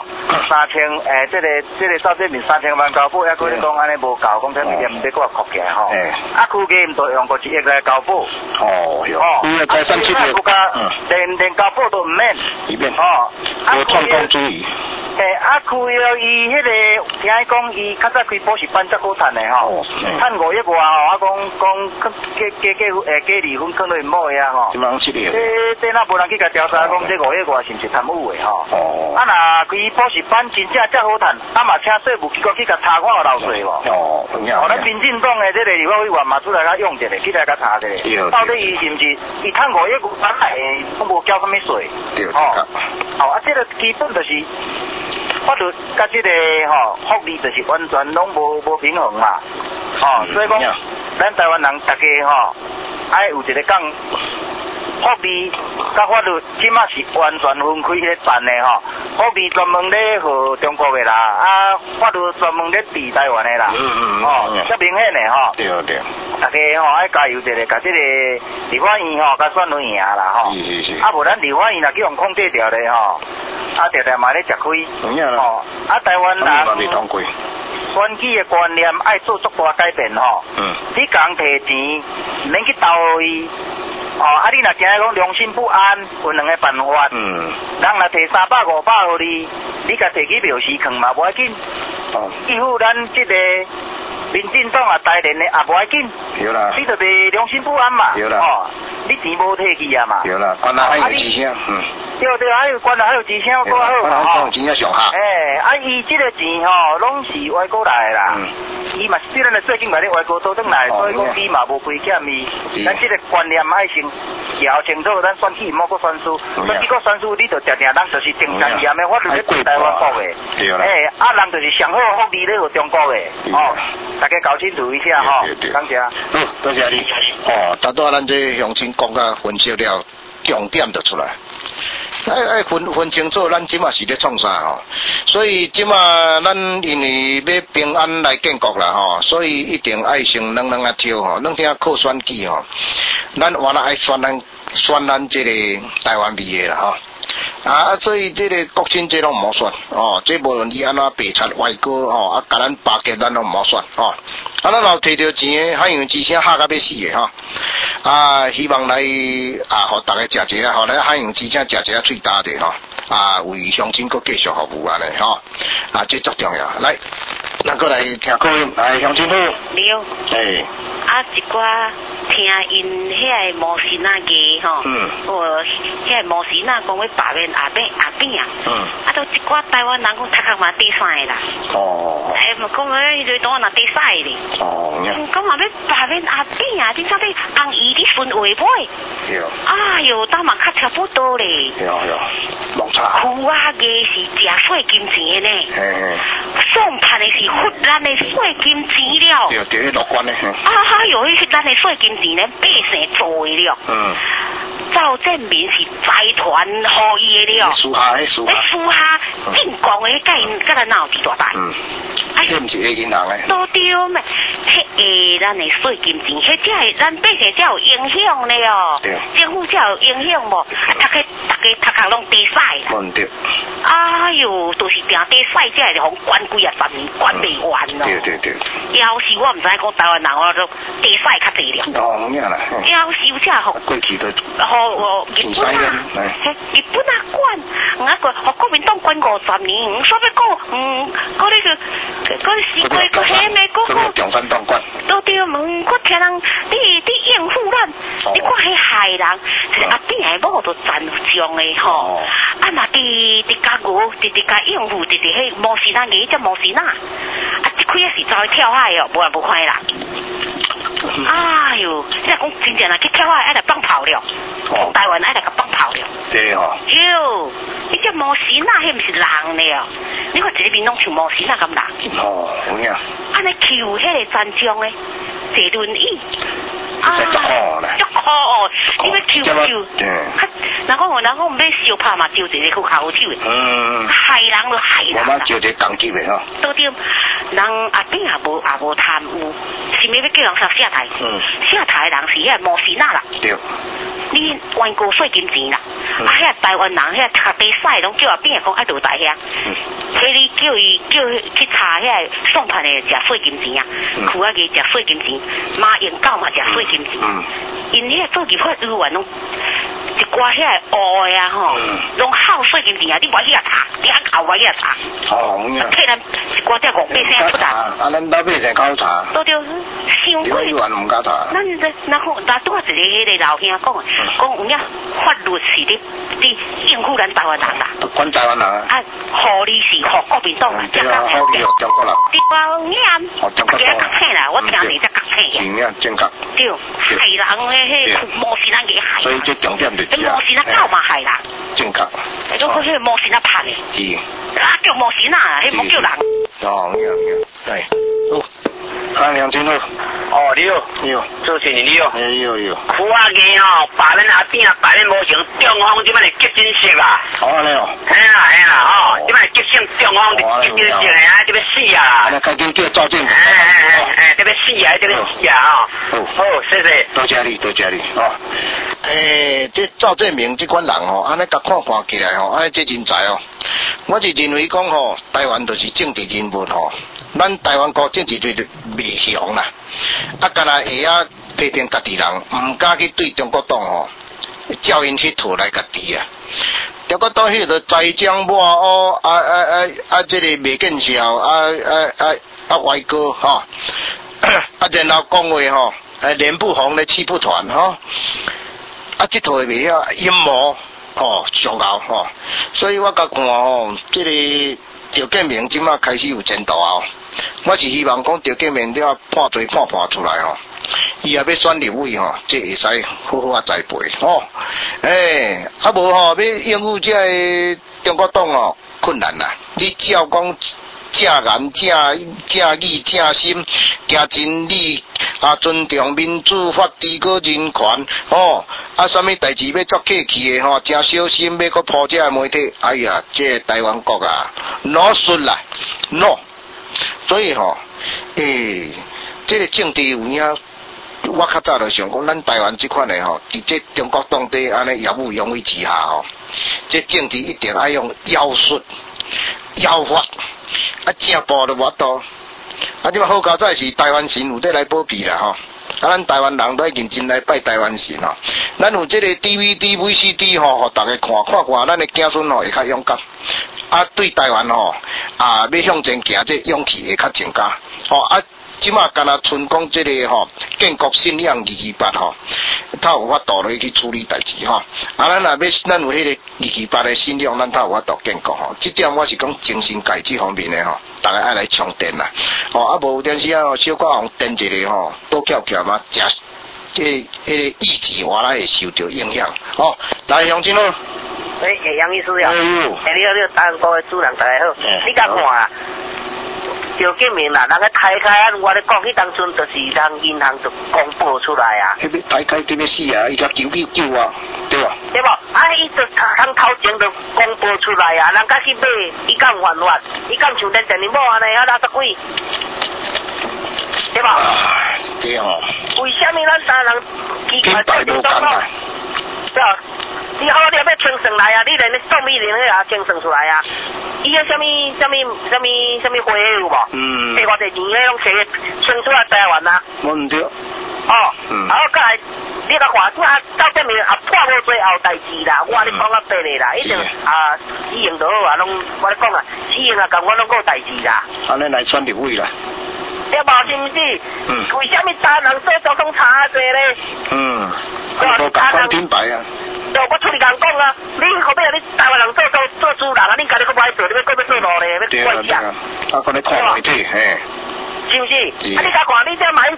，3000这个到这面3000万交保，还佫你讲安尼无够，讲这一点得给我扣起来吼。啊，区间唔都用过1亿来交保。哦。哦。财产七年，连交保都唔免，有创动主义。啊，开了伊迄个，听讲伊较早开保险班才好赚的吼，赚5亿外吼，啊讲加离婚可能某个啊吼。这那无人去甲调查讲这5亿外是毋是贪污的吼？啊那开保险班真正才好赚，啊嘛请税务机构去甲查看有漏税无？咱民进党的这个立法委员嘛出来甲用一下，去来甲查一下，到底伊是毋是伊赚5亿外，咱来拢无交什么税？哦，啊这个基本就是。法律甲这个福利就是完全拢无平衡嘛，所以讲咱台湾人大家爱有一个讲福利甲法律即马是完全分开咧办的福利专门咧互中国的啦，啊法律专门咧治台湾的啦，较明显的对，大家爱加油一下，甲这个立法院甲选举赢啦啊无咱立法院若去用控制掉咧啊，常常嘛咧吃亏，啊，台湾人选举的观念爱做足大改变你讲摕钱，免去斗伊，啊，你若真系讲良心不安，有2个办法，人若摕300、500互你，你甲摕去庙寺囥嘛无要紧，依附咱这个民进党啊，台联的也无要紧，你就袂良心不安嘛，你钱无摕去啊嘛， 关来还有几声， 对，还有关来还有几声够好嘛， 钱也上下， 啊，伊这个钱拢是外国来的啦，伊嘛是对咱的税金把你外国倒转来，所以讲伊嘛无亏欠伊，咱这个观念爱先搞清楚，咱选举莫个选输，选举个选输，你就常常咱就是正常严的法律咧对台湾国的，啊，人就是上好福利咧互中国的，大家搞清楚一下感谢。 多谢你。达到咱这乡亲讲甲分析了，重点就出来。爱分清楚，咱即马是咧创啥所以即马咱因为要平安来建国啦所以一定爱先两啊挑两天靠选举咱原来爱选咱这个台湾味的啦所以这个国亲这拢唔好选这无论伊安怎白贼外国甲咱巴结咱拢唔好选咱老摕到钱的，海洋之声吓甲要死的希望来互大家食一下来海洋之声食一下嘴大的为乡亲阁继续服务安尼这足重要。来，咱过来听歌音，来乡亲好。 你好。一寡听因遐个模型我遐个模型讲要罢免阿扁都一寡台湾人讲读壳嘛第三个啦。讲伊对当那第三个咧。讲嘛要罢免阿扁点解你红姨你分话买？哎哟，当嘛较差不多咧。 落差。 苦嘅是食税金钱的呢。送盘的是忽咱的税金钱了。 对，乐观的。 有迄咱的税金钱咧，百姓做的了。赵正明是财团互伊的了。 私下进贡的，甲咱哪有几大单？ 这毋是个银行诶。 都对咩？迄咱的税金钱，迄才会咱百姓才有影响咧政府才有影响无？大家读壳拢地使。 对。 哎哟，都是定地使才会互管几啊10年，管袂完咯。 对。 要是我毋知讲台湾人我都地使较济了。 啦。 要是才互。 过去都。 日本管，互国民党管50年，所以讲，嗰西瓜个黑莓个共产党管。 都对，我听人你应付咱，你看迄害人，阿扁的某都真强的嘛伫家务，伫家应付，迄模式那个只模式那，这开始走去跳海无人不快啦。 哎呦，你若讲真正啊去跳啊，爱来放炮了，台湾爱来个放炮了。 对哦。 哟，你这毛线啊，迄毋是人了，你看一个面拢像毛线啊咁人。 哦，有影。 安尼求迄个专将诶，坐轮椅。 足酷咧。 足酷哦，你要求，人讲要小拍嘛，招一个去考手诶。害人就害人。 我们招一个攻击诶吼。 都对，人阿边也无贪污，是咪要叫人下台？下台的人是迄个毛线啊啦。 对。 你冤过税金钱啦，遐台湾人遐读比赛拢叫阿边讲爱倒台遐，所以你叫伊去查遐送盘的食税金钱啊，苦啊个食税金钱，马英九嘛食税金钱，因遐做立法委员拢一寡遐乌的啊吼，拢耗税金钱啊，你无去查，你阿考我去查，替咱一寡只五百姓出查， 啊，咱老百姓考察， 都对，伤过。立法委员唔敢查。 咱拄啊一个迄个老兄讲。讲有影法律是你应付咱台湾人啦， 管台湾人啊！ 啊，互你是互国民党啊， 对啊，好你中国人。 你讲念， 中国党。 讲听啦，我听你在讲听呀。是啊，正确。 对，害人诶，迄毛线咱给害。 所以这重点就是。 毛线咱搞嘛害啦。 正确。 那种迄毛线咱拍诶。 是。 啊，叫毛线啊，迄冇叫人。 哦，对。好。看梁清楚。 哦，你好， 你好， 做生意你好， 你好。 苦啊个吼，把咱阿边啊，把咱无成中风，即摆来急诊室啦。 好安尼哦。 嘿啦吼，即摆急性中风，急诊室啊，这要死啊！ 那赶紧叫赵正。 这要死啊，这要死啊！好，谢谢。 多谢你哦。这赵正明这款人吼，安尼甲看起来吼，安尼这人才哦。我是认为讲吼，台湾就是政治人物吼，咱台湾国政治队未强啦，啊，干那会啊批评家己人，唔敢去对中国党吼，叫因去讨来家己啊。中国党迄个栽赃抹污这个未见效歪哥吼，然后讲话吼，脸不红的气不喘吼，这套未晓阴谋。上高吼，所以我甲看吼，这个赵建明即马开始有前途啊！我是希望讲赵建明了判罪判出来吼，伊也要选立委吼，这会使好好栽培吼。啊无吼要应付这个中国党吼困难啦，你只要讲。正言、正义、正心，行真理，尊重民主、法治、个人权，什么代志要做客气的吼，真小心要搁破这媒体。哎呀，这台湾国啊，no 顺啦 ，no。所以吼，这个政治有影，我较早就想讲，咱台湾这款的吼，伫这中国当地安尼耀武扬威之下吼，这政治一定要用妖术、妖法。正步都无多，即摆好佳哉是台湾神有得来保庇啦吼，咱台湾人都已经真来拜台湾神吼，咱有这个 DVD、VCD 吼，互大家看，咱的子孙吼会较勇敢，对台湾吼要向前行，这勇气会较增加，即马干那剩讲这个吼建国信仰228吼，他有法度去处理代志吼。咱若要咱有迄个228的信仰，咱才有法度建国吼。这点我是讲精神界这方面的吼，大家爱来充电啦。无有阵时啊，小可互电一个吼，多翘嘛，食这迄个意志原来会受到影响。来乡亲咯。 杨医师啊，你好，台湾国的主人大家好，你甲看啊？赵建明啦，人个台开啊，我咧讲，迄当阵就是人银行就公布出来啊。 台开对要死啊！伊甲999啊，对吧？ 对无？伊就通头前就公布出来啊，人家去买，伊敢还原，伊敢像咱电视某安尼啊60几，对吧？ 对哦。 为什么咱台人奇怪做这种咯？对啊。你要清算来啊！你连那宋美龄那也清算出来啊！伊个什么花有无？这偌济钱咧拢清出来台湾啊！ 我唔对。 然后再来，你甲看，到证明判无最后代志啦！我咧讲啊白咧啦，一定死刑就好啊！拢我咧讲啊，死刑啊，甲我拢有代志啦。 安尼来选立委啦。 对无是毋是？为什么台人做交通差啊济咧？ 无共款品牌啊。 我出去甲人讲啊，你后尾你台湾人做主人啊，你家己搁不爱做，你要搁要做路咧，要怪啥？ 讲咧看媒体，嘿。 是毋是？你甲看，你这马英九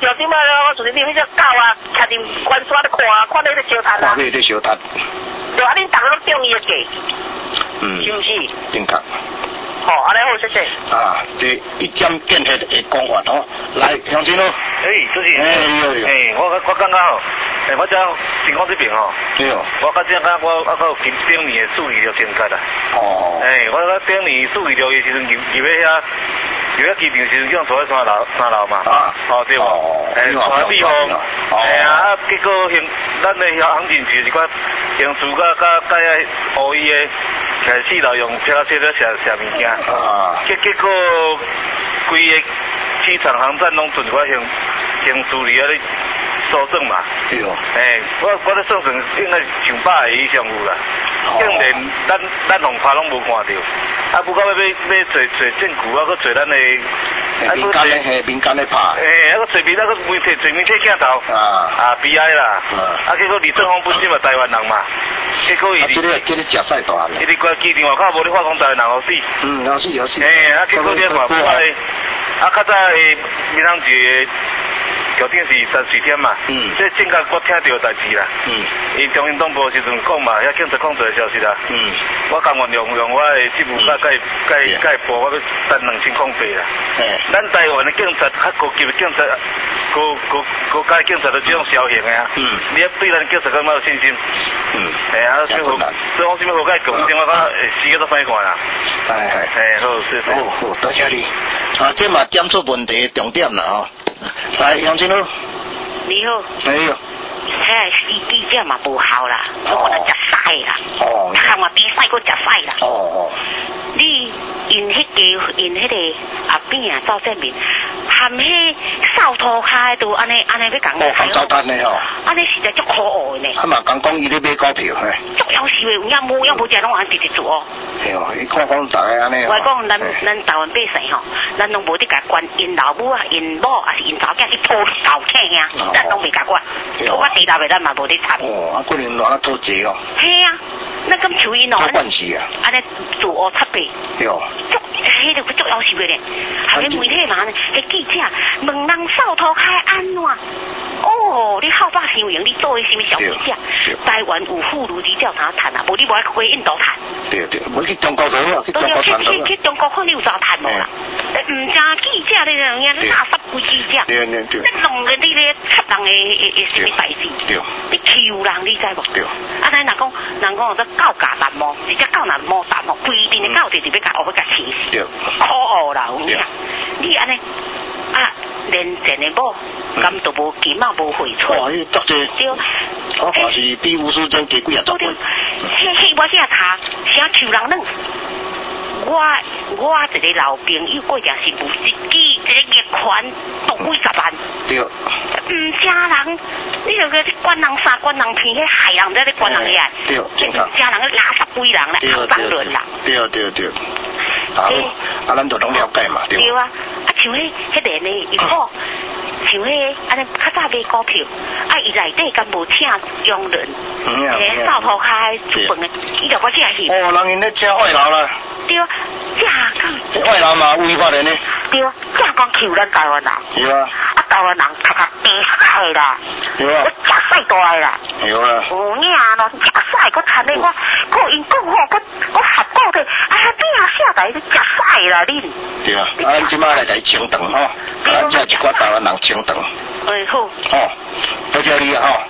像即摆我就是你迄只狗啊，徛伫关山咧看到迄个小摊啊。 看到迄个小摊。 对啊，恁逐个拢中意个价。是毋是？ 正确。 好，安尼好，谢谢。 啊，这一针见血的讲法吼，来，乡亲咯。 主席。我感觉吼，我只情况这边吼， 对哦。 我感觉我有顶年的处理了真确啦。 哦。 我顶年处理了的时阵入遐。有一机场时用坐喺三楼嘛，对无？传递吼，结果咱的行政处一寡刑事甲后裔的，开4楼用车咧射物件，结果规个机场航站拢存一寡刑事里咧搜证嘛， 对哦。 我咧算应该上100个以上有啦，竟然咱红拍拢无看到。不过要找证据，搁找咱的， 民间咧拍， 搁找媒体镜头，悲哀啦，结果李正峰本身嘛台湾人嘛，结果伊这个食晒大了， 伊伫关机场外口无咧发讲台湾人好死， 好死， 结果你看，较早的民航局条件是14天嘛，这正确我听到代志啦，伊中央党部时阵讲嘛，遐警察控制的消息啦，我甘愿用我的职务甲部，我要担2008啦。咱台湾的警察较高级的警察，国家警察都这种小型的啊，你要对咱警察敢有信心？所以我什么好解共电话讲时间都快看啦。好，谢谢。 好，多谢你。这嘛点出问题的重点啦吼。来，杨金路。 你好。 你好。 迄记者嘛无效啦，我来食屎啦。看我比赛搁食屎啦。你因迄个阿扁啊赵正明，含迄扫涂骹都安尼要讲。 含扫摊的吼。 安尼实在足可恶的呢。 他嘛讲伊咧买股票嘿。 足夭寿的，有无食拢安直直做哦。 嘿哦，伊看讲大家安尼。 我讲咱台湾百姓吼，咱拢无得甲管因老母啊、因某啊是因查某囝去偷搞听呀，咱拢未甲管。我地头的咱嘛无得参。 可能乱啊偷钱哦。 嘿啊，那咁像因哦。 有关系啊。 安尼做乌七八。 对哦。 迄个足夭寿的咧，还有媒体嘛呢？迄记者问人扫涂骹安怎？你好霸行营，你做的什么小记者？台湾有妇孺之调查谈啊，无你无爱去印度谈。 对，无去中国做啊，去中国谈啊。 去中国看你有咋谈无啦？唔正记者咧，人家垃圾鬼记者。 对。你弄个你咧出人的什么代志？ 对。 你欺人，你知无？ 对。 咱人讲这狗夹难摸，一只狗难摸难摸，规定的狗就是要甲学要甲饲死。 对。 可恶啦！有影，你安尼连前的某，咁都无金啊，无翡翠。 哇，迄足济。 对。 我看是比吴淑珍加几啊十倍。 我这查，啥求人冷？我一个老朋友过程是无一个月款都几10万。 对。 唔正人，你那个管人杀管人骗，迄害人在咧管人呀。 对。 正人垃圾鬼人咧，肮脏人啦。 对。好，咱就拢了解嘛，对。 对啊，像迄个呢，伊好，像迄安尼较早买股票，伊内底敢无请佣人，扫涂骹煮饭的，伊就我这去。 人因咧请外劳啦。 对， 这外劳嘛违法的呢。 对，这讲求咱台湾人。 对啊。 台湾人较低海啦。 对啊。 我食屎大个啦。 对啊。 有影咯，食屎，佮趁咧我因讲吼，我合股的，边下台食屎啦你。对啊， 咱即摆来甲伊清肠吼，咱这一寡台湾人清肠。 好。 多谢你吼，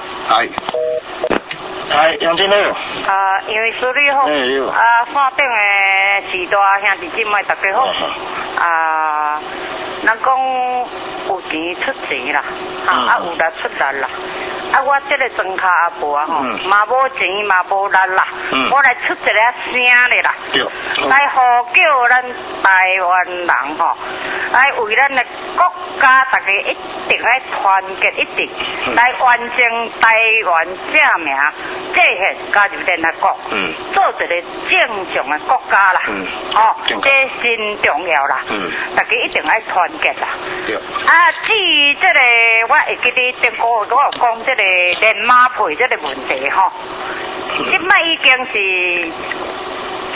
杨金路。 因为处理好，山顶的时大兄弟姐妹大家好。人讲有钱出钱啦，有力出力啦。我这个庄卡阿婆吼，嘛无钱嘛无力啦，我来出一个声咧啦，来呼叫咱台湾人吼，来为咱的国家大家一定要团结一致，来完成台湾正名，这些加入联合国，做一个正常的国家啦，这真重要啦，大家一定要团结啦。至于这个我会记得顶个我有讲这个练马配这个问题吼，即摆已经是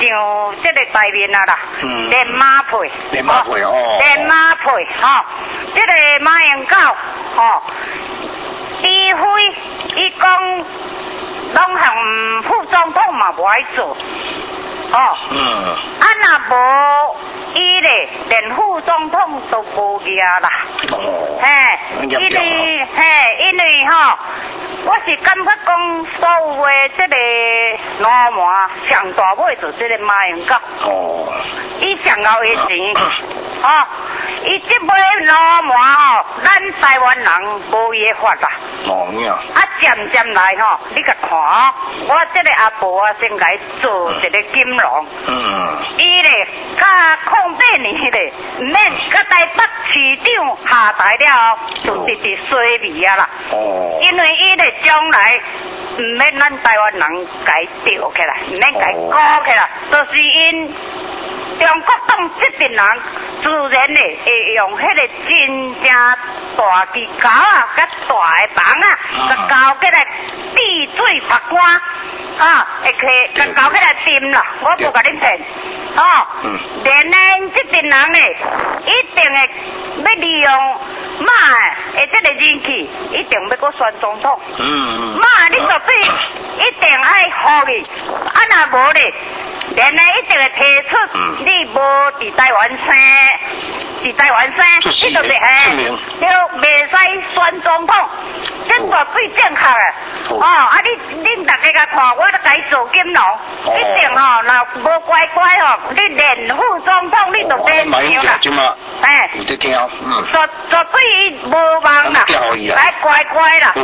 像这个台面啊啦，连马配， 连马配哦， 连马配吼，这个马英九吼，除非伊讲拢向副总统嘛无爱做，哦，若无伊咧连副总统都无压啦，因为吼。我是感觉讲，所有的这个老麻上大尾就这个马英九，伊上后的钱，伊这尾老麻吼，咱台湾人无伊的法啦。渐渐来吼，你甲看我这个阿婆啊，先来做一个金融，伊咧甲08年咧，唔免甲台北市长下台了，就直直衰微啊啦。因为伊咧将来唔免咱台湾人改掉起来，唔免改高起来，就是因中国党这边人自然咧会用迄个真正大支钩啊，甲大的棒啊，甲钩起来滴水拍竿会去甲钩起来掂啦，我无甲你骗，连咱这边人咧一定会要利用马的这个人气，一定要搁选总统。马你绝对一定爱好伊，若无咧，连咱一定会提出你无伫台湾生，你就是就袂使选总统，这绝对正确的。恁大家甲看，我都甲伊做金融，一定若无乖乖你连副总统你就免想啦。 有在听， 绝对无望啦，来乖乖啦，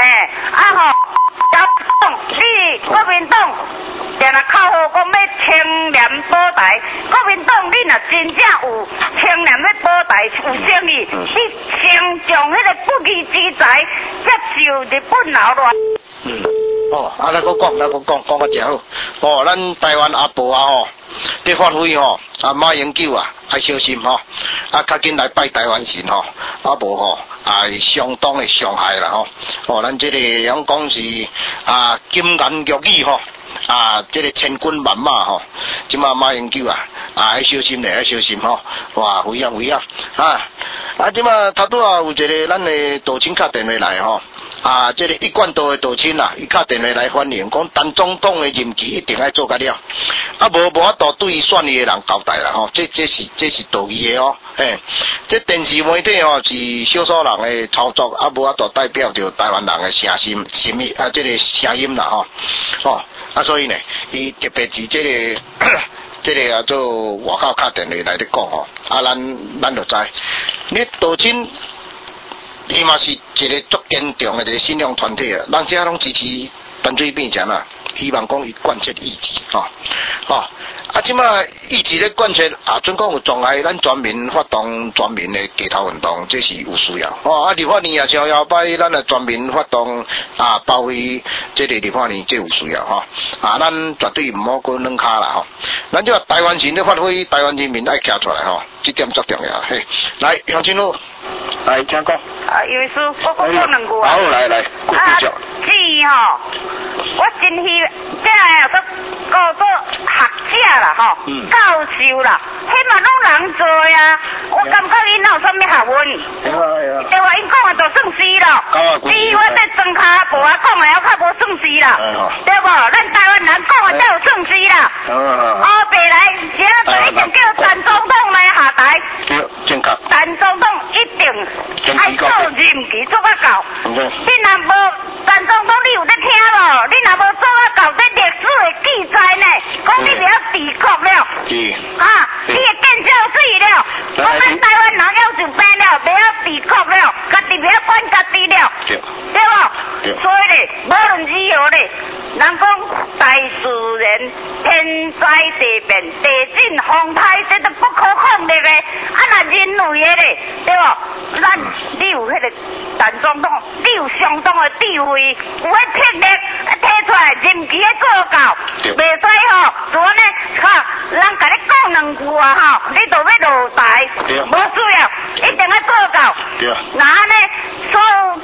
你国民党定若靠好讲要清廉保台，国民党你若真正有清廉要保台有诚意，你先将迄个不义之财接受日本劳乱。 咱个讲真好。咱台湾阿婆伫发挥马英九爱小心较紧来拜台湾神无相当的伤害啦咱这个人讲是金言玉语这个千军万马即马马英九爱小心咧，爱小心哇危险即马头拄有一个咱的道亲敲电话来这个一贯道的道亲伊敲电话来反映讲陈总统的任期一定要做甲了，无法度对伊选伊的人交代啦这是道义的这电视媒体是少数人的操作，无法度代表着台湾人的心意这个声音啦所以呢，伊特别是这个做外口敲电话来咧讲咱就知，你道亲。伊嘛是一个足坚强的一个信仰团体咱这拢支持陈水扁前希望讲伊贯彻意志即马意志咧贯彻准讲有障碍，咱全民发动全民的街头运动，这是有需要立法院也是摇摆，咱全民发动包围这个立法院，这有需要咱绝对唔好搁软骹啦咱就台湾人咧发挥，台湾人民爱站出来这点足重要来向清路来请讲有一次我讲两句好来继续我真希这个叫做学者啦教授啦，迄嘛拢人做我感觉因有啥物学问，对话因讲的就算是咯，至于我这庄卡无讲的还较无算是啦，对无？咱台湾人讲的才有算是啦，白来一定叫陈总统来下台， 正确， 陈总统一定爱做任期做到到，你若无陈总统你有在听无？你若无做到到，这历史的记载呢，讲你了治国了，你会见消水了，讲咱台湾人要就病了，不要治国了，家己不要管家己了，对无？所以咧，无论如何咧，人讲大自然天灾地变、地震、风台，这都不可抗力的。若人为的咧，对无？咱你有迄个陈总统，你有相当的智慧，有迄魄力，提出来任期要做到，袂使就安尼人甲你讲两句你就要落台，无需要，一定要做到。那安尼所有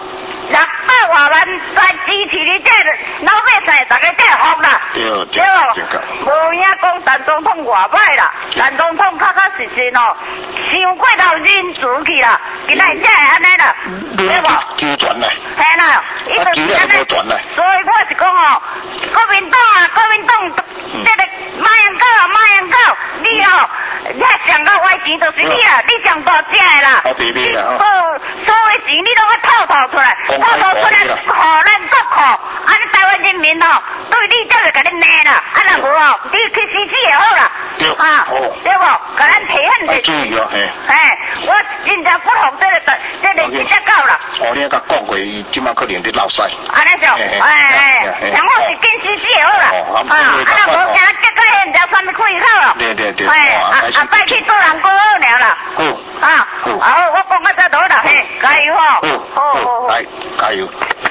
600多万来支持你这老百姓，大家皆福啦。对哦，无影讲陈总统外歹啦，陈总统确确实实哦，伤过头仁慈去啦，今仔才会安尼啦，对无？ 纠转啦。 嘿啦，伊就是安尼。所以我是讲哦，国民党这个马英九，你哦，你上到歪钱就是你啦，你上大只的啦。所有钱你拢要透出来，互咱国库，安尼台湾人民哦，对你才会甲你骂啦，若无哦，你去死死就好啦。对无？甲咱提很注意哦， 我真正不服这个直接搞啦。 你甲讲过，伊即马可能伫闹屎。 安尼就，然后是跟死死就好啦。若无惊结果现在啥物开口咯？ 对。 拜去做人过好了啦。好，我讲到这度啦，加油哦！ 来，加油！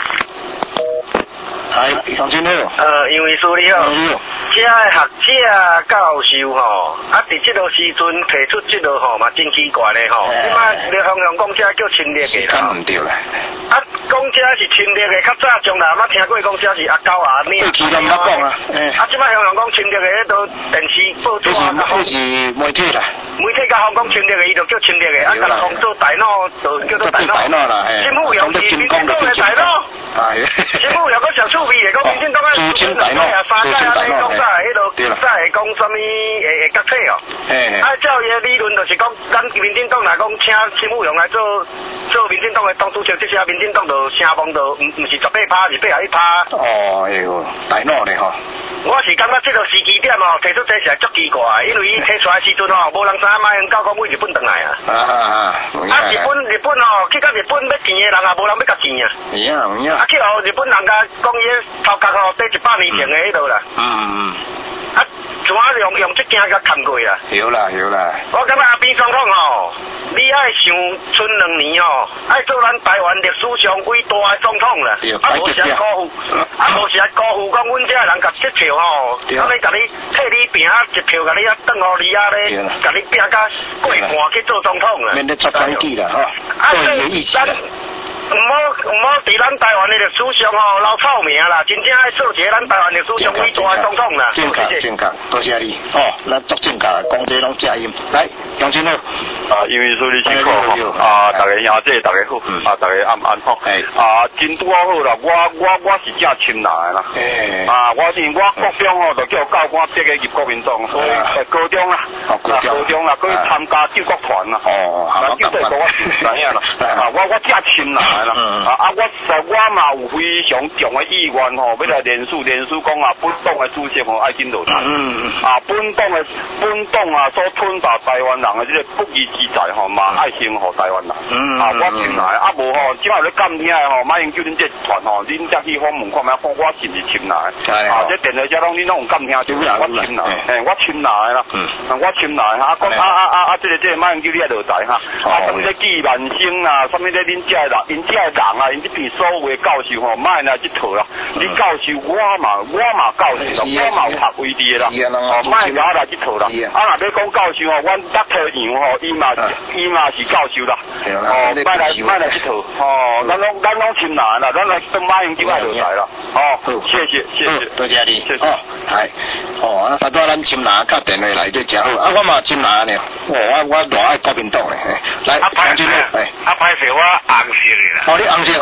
系，张经理。 因为说你哦，这个学者教授吼，伫这个时阵提出这个吼嘛真奇怪的吼，即马你向讲这叫侵略的啦。 唔对啦。 讲这是侵略的，较早从来冇听过讲这是阿狗阿咩。 对，其他唔讲啊。 即马向讲侵略的，迄都电视报纸啊。 这是媒体啦。 媒体甲讲侵略的，伊就叫侵略的，甲人讲做大脑就叫做大脑。政府又是民进党的大脑。政府又个小趣味的，讲民进党的。 朱清大脑。 三界啊，你讲啥？迄度啥会讲什么？决策哦。照伊的理论就是讲，咱民进党来讲，请陈富荣来做民进党的党主席，这些民进党就声望就唔是18%，是81%。 哦，哎呦，大脑咧吼。 我是感觉这个时机点哦，提出这是足奇怪，因为伊提出来时阵哦，无人知影马英九讲为日本转来啊。日本哦，去到日本要钱的人啊，无人要甲钱啊。去互日本人甲讲伊头壳哦，在100年前的迄度啦。怎啊用这件甲砍过啦？ 有啦。 我感觉阿扁总统哦，你爱想剩2年哦，爱做咱台湾历史上伟大的总统啦。无时辜负，无时辜负讲阮这人甲这票吼，后尾甲你替你拼一票，甲你啊转互你啊咧，甲你拼甲过半去做总统啦。 免得出选举啦，吼。个人的意志啦。 唔好伫咱台湾的历史上吼留臭名啦，真正爱做一个咱台湾历史上伟大的总统啦。 正确，多谢你。咱足正确，讲这拢正音。来，杨先生。 因为说你辛苦吼，大家兄弟大家好，大家安好。真拄好啦，我是正亲来啦。我国中吼就叫教官逼个入国民党，所以高中啦，可以参加救国团啦。救国我知影啦。我正亲来。我嘛有非常重的意愿吼，要来联署讲本党的主席吼爱紧落台。本党所吞下台湾人的这个不义之财吼，嘛爱先互台湾人。我亲来，无吼，即摆咧监听的吼，马英九恁这团吼，恁再去访问看觅，我是毋是亲来？这电视遮拢恁拢有监听，就我亲来，我亲来啦，我亲来哈，讲这个马英九你爱落台哈，什么纪万生啊，什么咧恁遮人。因这人啊，因这边所有的教授吼，卖来这套啦。你教授我嘛教授啦，我嘛有学位的啦。卖我来这套啦。若要讲教授吼，阮搭特样吼，伊嘛是教授啦。卖来这套。咱拢亲来啦，咱来跟马英九来落来啦。谢谢， 多谢你。 谢谢。 差不多咱亲来打电话来就真好。我嘛亲来呢。我热爱国民党嘞。来，杨先生， 歹势我红色的啦。 你红色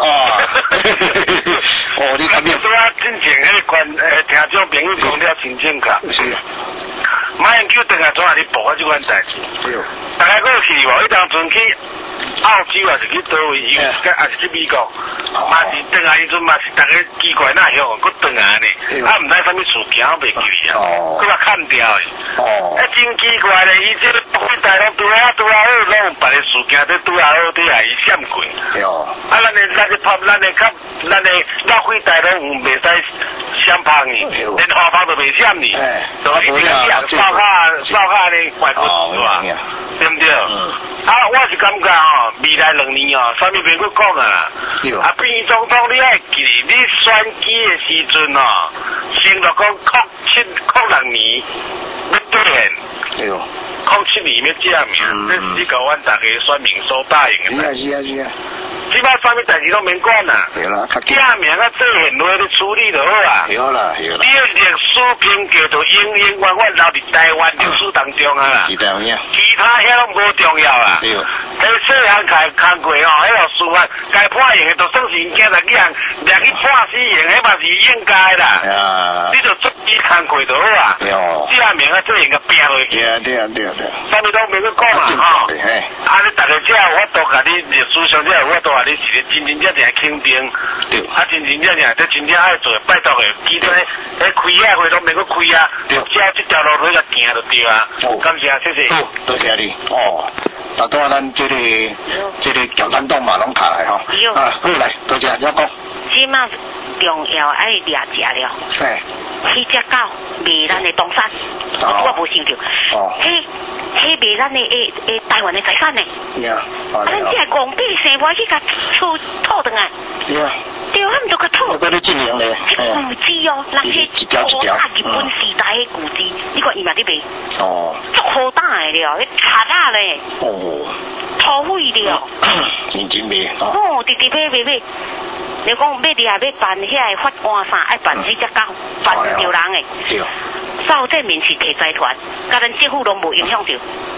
你看面。 对啊，之前迄款听众朋友讲了真正确。 是。 马英九等下怎啊去报这款代志？大家过去无？迄当阵去澳洲还是去倒位？还是去美国？嘛是等下迄阵嘛是大家奇怪哪样？佫等下呢？唔知啥物事件袂记啊？佫甲砍掉的。真奇怪咧！伊这对大陆拄好，拢有别个事件在拄好对啊，伊闪过。咱的浪费大陆唔袂使闪拍呢，连花炮都袂闪呢，就一定要烧卡咧外国是吧？对不对？我是感觉哦，未来2年哦，啥物别去讲啊。变总统你爱记，你选举的时阵哦，承诺讲6年要兑现。07年要正名，这是甲阮大家选民所答应的。 是啊。 即摆啥物代志拢免管啦。 对啦， 假名啊，做现落咧处理就好啊。 对啦，对啦。 你历史评价就永永远远留伫台湾历史当中啊啦。 是这样。 其他遐拢无重要啦。 对。 迄细汉看过哦，迄个司法该判刑的，就算是因囝来掠去判死刑，迄嘛是应该啦。啊。你就出去看过就好啊。对哦。假名啊，做刑个拼落去。对啊。啥物拢免去讲啦吼。啊，你大家只有法度甲你历史上只有法度甲你是真正肯定。对。啊，真正，这真正爱做，拜托诶，其他迄开啊会拢免去开啊。对。只要这条路甲行就对啊。感谢，谢谢。 多谢你。哦。大多咱这个共产党嘛拢卡来吼。啊，好来，多谢，要讲。 即马重要爱掠食了。 嘿。 迄只狗卖咱的东山，我无想到。哦。迄卖咱的台湾的财产呢？ 呀。 咱只系公百姓，我去甲吐转来。 对啊。 对，他们都个吐。 我你进行咧。 古迹哦，那些古大日本时代的古迹，你看伊嘛伫卖。哦。足好大的了，迄贼啊咧。哦。土匪了。 真卖。 哦，直买。你讲买伫下要办遐个法官啥，爱办几只狗，办着人诶。对。照这面是摕财团，甲咱政府拢无影响着。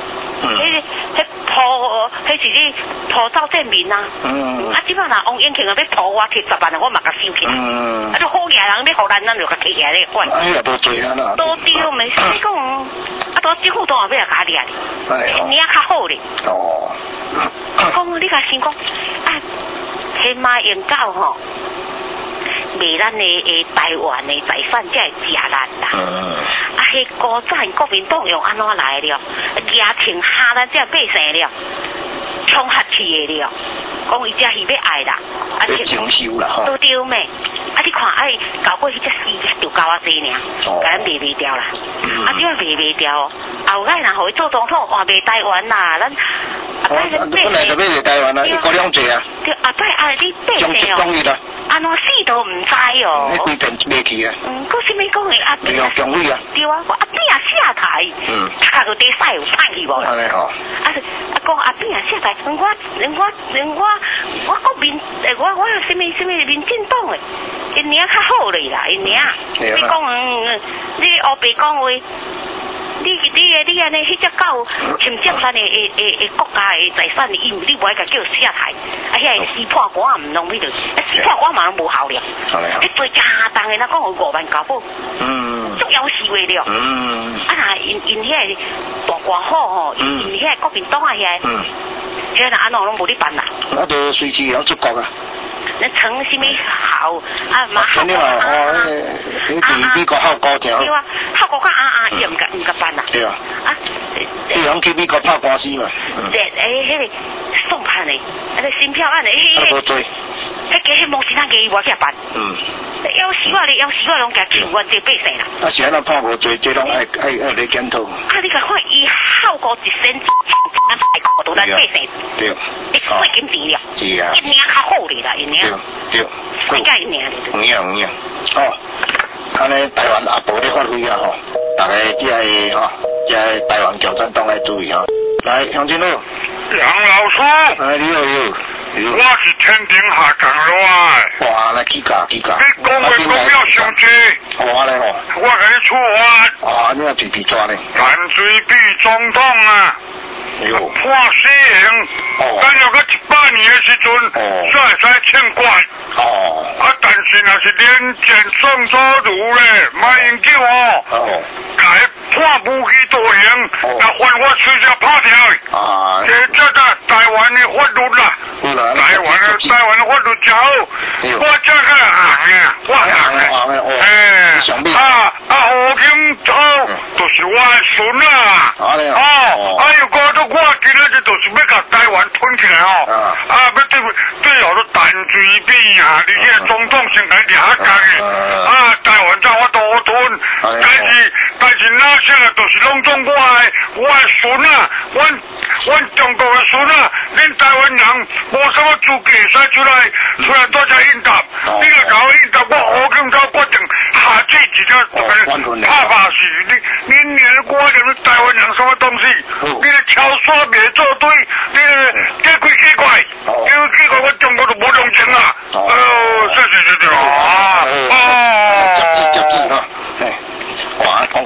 迄是你拖照证明啊。啊，即摆若王永庆啊要拖我摕10万，我嘛甲收起来。啊，就好嘢人要互咱就甲摕起来咧管。 哎呀，多济啊啦。 多对，没事讲，啊，多政府都后尾也甲掠哩。你较好咧。哦。讲你甲先讲，啊，天马英狗吼。卖咱的台湾的财产才会食力啦。啊，迄古早国民党用安怎来了？家庭下咱这百姓了，冲下去的了。讲伊只是要爱啦， 啊，承受啦吼。 都对咩？啊，你看爱搞过迄只事就搞啊济尔，甲咱卖掉啦。啊，只要卖掉，后摆若互伊做总统，换卖台湾啦，咱。 本来就要台湾啦，一国两制啊。 对，后摆啊，你百姓哦。安怎死都唔知哦。 你规定卖去啊？ 搁什么讲的阿扁？ 强威啊！ 对啊，我阿扁下台，他就地晒有晒去无啦。 安尼吼。 啊，讲阿扁下台，我国民，我有什么民进党的，因名较好咧啦，因名。你讲你黑白讲话。你安尼迄只狗侵占咱的国家的财产，因为你无爱甲叫下台，啊，遐个司法官也唔弄迄度，司法官嘛拢无效了。你做正当的，咱讲有5万交保，足要死话了。啊，那因遐个大官好吼，因遐个国民党啊遐，遐若安怎拢无咧办啦。 啊，就随时要出国啊。 那成什么好啊？嘛好过美国好高条。 对啊，好过伊唔甲办啦。对啊。啊， 你人去美国拍官司嘛？ 迄个送判的，个新票案的，迄个某其他嘅我去办。要死我拢甲请阮这百姓啦。 啊，是安那判无罪，这拢爱来检讨。 啊，你甲看伊好过一身，咱大国都咱百姓。对。你税金低了。是啊。一年较好咧啦，一年。对。世界一年。 有影。哦，安尼台湾也无咧发挥啊吼，大家只系吼，只系台湾共产党来注意吼。来，乡亲佬。 杨老师。 哎，你好。 我是天庭下降来。 哇，来几架。你讲的讲了上济。 哇嘞吼。 我给你出发。 哇，你话皮抓咧。 蓝水比总统啊。判死刑，等了个100年的时阵，才会使劝管。啊，但是若是连检送所如咧，马英九哦，改判无期徒刑，那犯法随时拍掉。啊，这台湾的法律啦，台湾的法律真好，我这个行啊，我行啊，何金洲就是我的孙啊，又讲到我今日就是要甲台湾吞起来哦，要对后头淡水边啊，你迄个总统先来掠下的，台湾才我都好吞，但是哪些就是拢总我的孙啊，阮中国的孙啊，恁台湾人无什么资格使出来多只应答，你若甲我应答，我何金洲决定下这一个拍把戏，你我连台湾人什么东西，你的敲刷袂做对，你这几怪，因为我中国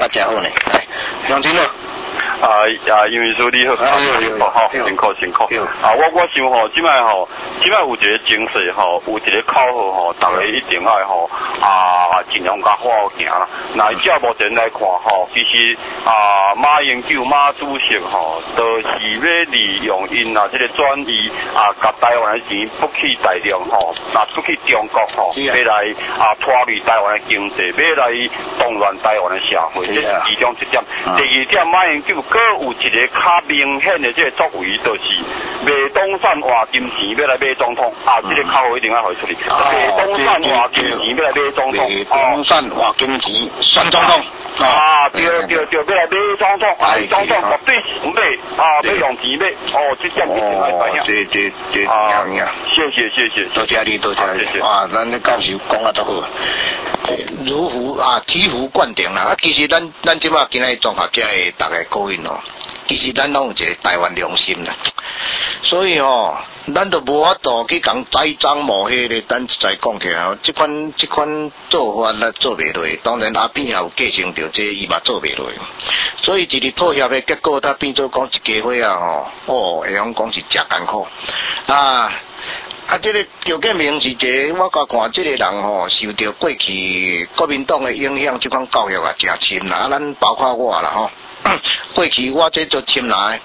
真好呢。杨金乐。 因为说你好，辛苦。我想吼，即摆有一个精神吼，有一个口号吼，大家一定爱吼尽量甲好好行啦。那照目前来看吼，其实马英九马主席吼，就是要利用因这个转移甲台湾的钱不去大陆吼，不去中国吼，要来拖累台湾的经济，要来动乱台湾的社会，这是其中一点。第二点，马英九搁有一个较明显的这个作为，就是卖东山换金钱要来买总统这个口号一定要回出去。卖东山换金钱要来买总统， 东山换金钱选总统对，要来买总统，总统绝对是买要用钱买这点一定要知影。 这谢谢， 多谢你，咱的教授讲得都好，如虎醍醐灌顶啦。其实咱即摆今仔综合者的大家各位其实咱拢有一个台湾良心啦，所以咱都无法度去讲栽赃抹黑咧。咱再讲起来，这款做法咱做袂落。当然阿扁也有继承着这伊嘛做袂落。所以一日妥协的结果，他变做讲一家伙会用讲是真艰苦这个条件明是一个，我甲看这个人受到过去国民党的影响，这款教育真深啦。咱包括我啦过去我这做深来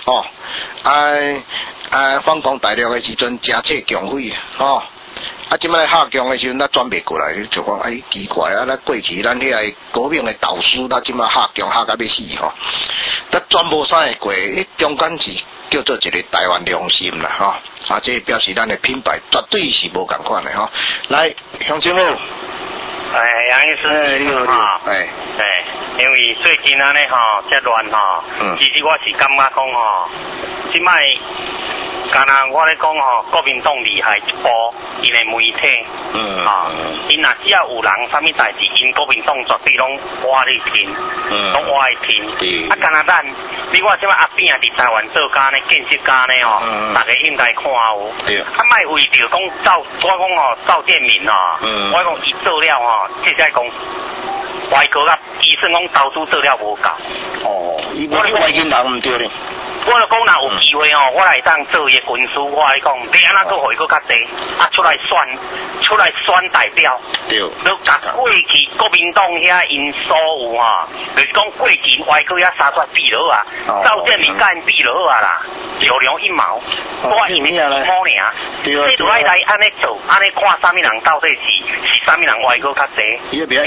反攻大陆的时阵，真册强匪即摆下降的时阵，咱转袂过来，就讲奇怪咱过去咱迄个国民的导师，咱即摆下降下到要死咱转无啥会过，中间是叫做一个台湾良心啦这表示咱的品牌绝对是无共款的来，乡亲们。 杨医师， 你好， 因为最近安尼遮乱其实我是感觉讲即摆，敢若我咧讲国民党厉害一步，因的媒体，因若只要有人啥物代志，因国民党绝对拢挖你听，拢挖伊听。敢若咱，你看即摆阿扁伫台湾做家呢，建设家呢大家应该看莫为着讲我讲赵建民我讲伊做了即在讲外国医生讲投资做了无够。 我咧外金人唔对咧。 我就讲若有机会我来当做伊个军事，我来讲，你安怎做互伊搁较济出来选代表。对。你甲过去国民党遐因所有就是讲过去外国遐三绝比落赵建民甲因比落啦，小量一毛，我因为好尔。对。你就爱来安尼做，安尼看啥物人到底是啥物人外国较济。伊个袂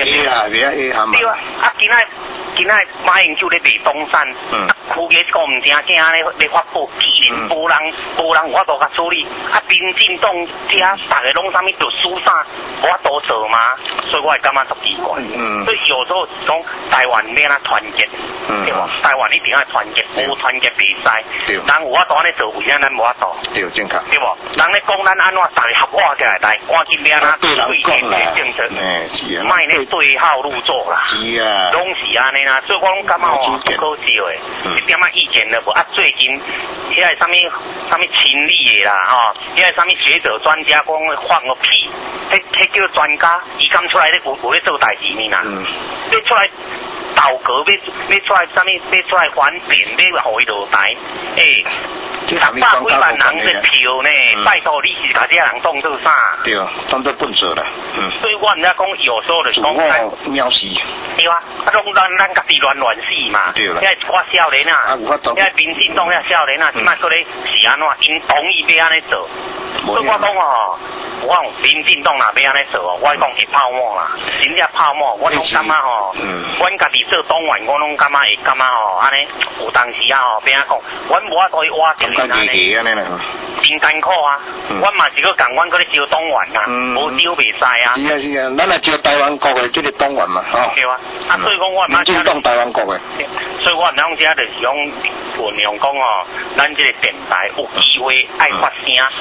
A 对啊，今仔马英九咧卖东山，区个讲唔正正咧发布，既然无人有法度甲处理，民进党遮大家拢啥物就输啥，无法度做嘛，所以我会感觉足奇怪。所以有时候讲台湾要安团结，对无？台湾一定要团结，无团结袂使。人有法度安尼做，为啥咱无法度？ 对，正确。 对无？人咧讲咱安怎，大家合我起来，赶紧要安怎对政策，莫咧对号入座啦。是啊，拢是安尼啦，所以我拢感觉不可笑诶。一点意见都无最近遐个啥物情理的啦遐个啥物学者专家讲放个屁，迄叫专家，伊敢出来咧有咧做代志呢啦？要出来倒戈，要出来啥物？要出来反电，要互伊落台300几万人的票呢，拜托你是把这人当做啥？ 对啊，当做笨蛇啦。 所以我人家讲有时候就是讲喵死。 对啊，拢咱家己乱死嘛。对啦。我少年民进党少年即摆搁咧是安怎？因同意要安尼做。所以我讲我民进党若要安尼做我讲会泡沫啦，真正泡沫。我拢感觉阮家己做党员，我拢感觉会感觉安尼有当时要安讲，阮无法度去挖掉。真艰苦阮嘛是搁共阮搁咧招党员无招袂使是啊，咱来招台湾国的这个党员嘛对所以讲我民进党台湾国的， 所以我毋通遮就是讲运用讲咱这个电台有机会爱发声，爱来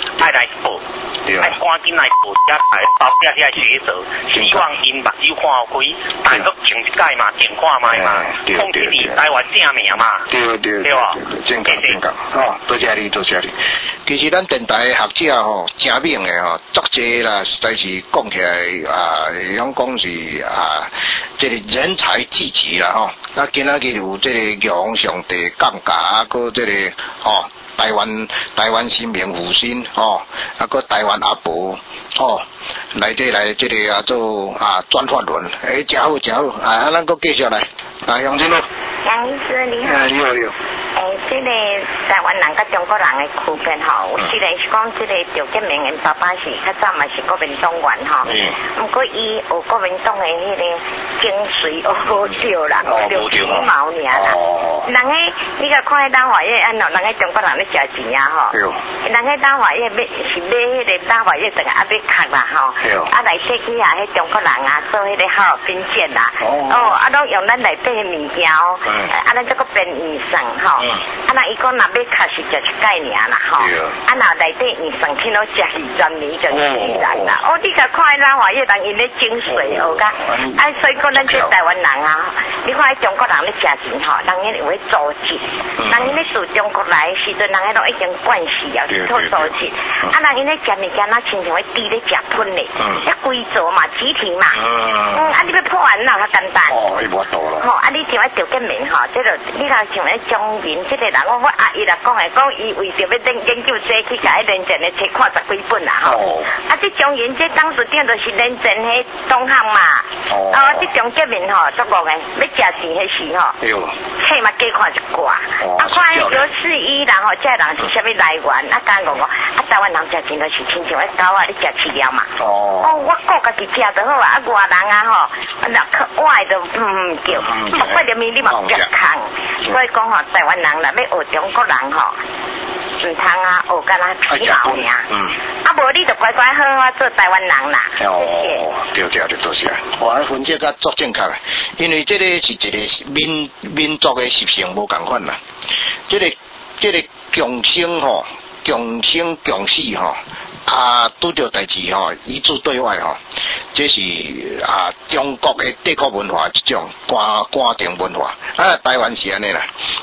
报，爱赶紧来报遮来包遮遐学者，希望因目睭看开，大陆上一届嘛，电看卖嘛，控制你台湾正名嘛，对吧？ 正确，多谢你。其实咱电台的学者真猛的足济啦，实在是讲起来想讲是这个人才济济啦今仔日有这个玉皇上帝降价，搁这个台湾新民复兴搁台湾阿婆来这个做转发轮，真好，咱搁继续来，杨先生。 杨医师你好。 你好。 这个台湾人甲中国人的区别有虽然是讲这个赵建明因爸爸是较早嘛是国民党员不过伊有国民党的迄个精髓无着啦，有皮毛尔啦。人个你甲看迄当华业人个中国人咧食钱人个当华业是买迄个当华业，等下要壳啦内底去迄中国人做迄个哈尔滨卷啦，拢用咱内底的物件咱这个变医生咱伊讲若要卡是食一概念啦若内底医生去到食20年就死人啦。你甲看咱华裔人因咧精髓学甲所以讲咱这台湾人你看中国人咧食钱人因会组织，人因咧住中国来时阵，人都已经惯死是做组织人因咧食物件亲像会猪咧食喷咧，规组嘛集体嘛你要破案较简单伊无多咯你像迄赵建明这个你看像迄张明这个人我阿姨来讲伊为着要研究这去甲迄连前的册看10几本啦这张明这当时顶就是连前迄同行嘛这张建明足恶的要食钱迄时册嘛加看一寡看有41啦这人是啥物来源讲讲台湾人食钱就是亲像迄狗你食饲料嘛我顾家己食就好外人我就叫不着面你嘛不空，所以讲台湾人啦要学中国人唔通学干那皮毛尔无你就乖乖好做台湾人啦对多谢我分析甲足正确的，因为这个是一个民族的习性无共款啦，这个强生强死拄着代志以至对外这是中国的帝国文化一种官定文化台湾是安尼啦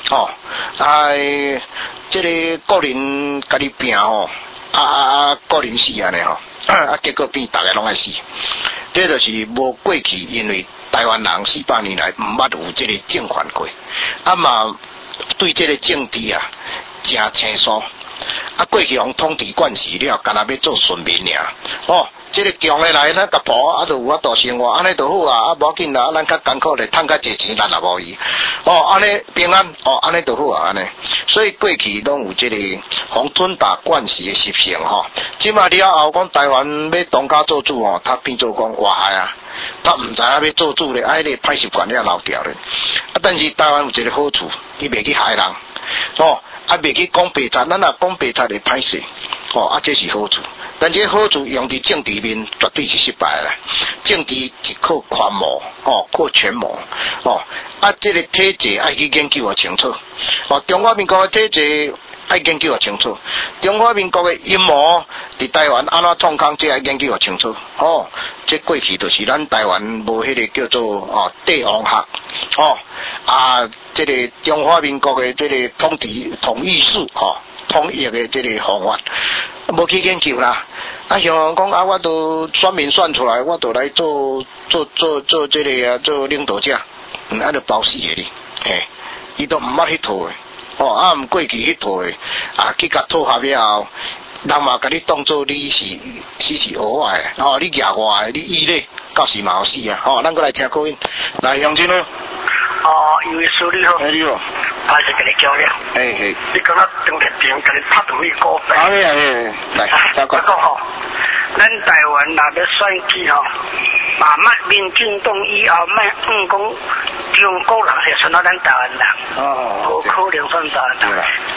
这个个人家己拼个人死安尼结果变大家拢爱死，这就是无过去，因为台湾人400年来唔捌有这个政权过嘛对这个政治真清楚过去用统治惯势了，干那要做顺民尔这个强的来咱甲抱就有法度生活，安尼就好无要紧啦，咱较艰苦咧赚较济钱，咱也无伊安尼平安安尼就好安尼。所以过去拢有这个红准打惯势的习性即马了后讲台湾要当家做主他变做讲哇他唔知要做主咧，迄个歹习惯了留掉咧但是台湾有一个好处，伊袂去害人袂去讲白贼，咱若讲白贼会歹势这是好处。但这好处用伫政治面绝对是失败啦，政治是靠权谋靠权谋这个体制爱去研究清楚中华民国的体制爱研究清楚，中华民国的阴谋伫台湾安怎创空，这爱研究清楚这过去就是咱台湾无迄个叫做帝王学这个中华民国的这个统一术统一的这个方法无去研究啦像讲我都选民选出来，我都来做这个做领导者就包死的哩伊都唔捌迄套的唔过去迄套的去甲撮合了后，人嘛甲你当作你是蚵仔的你野我的，你伊咧到时嘛有死咱过来听口音来杨金咯因为说你好，是跟你讲了，你讲到中立点，跟你拍到一个来，再讲咱台湾若要选举慢慢民进党以后讲中国人会选到咱台湾人，无可能选台湾人。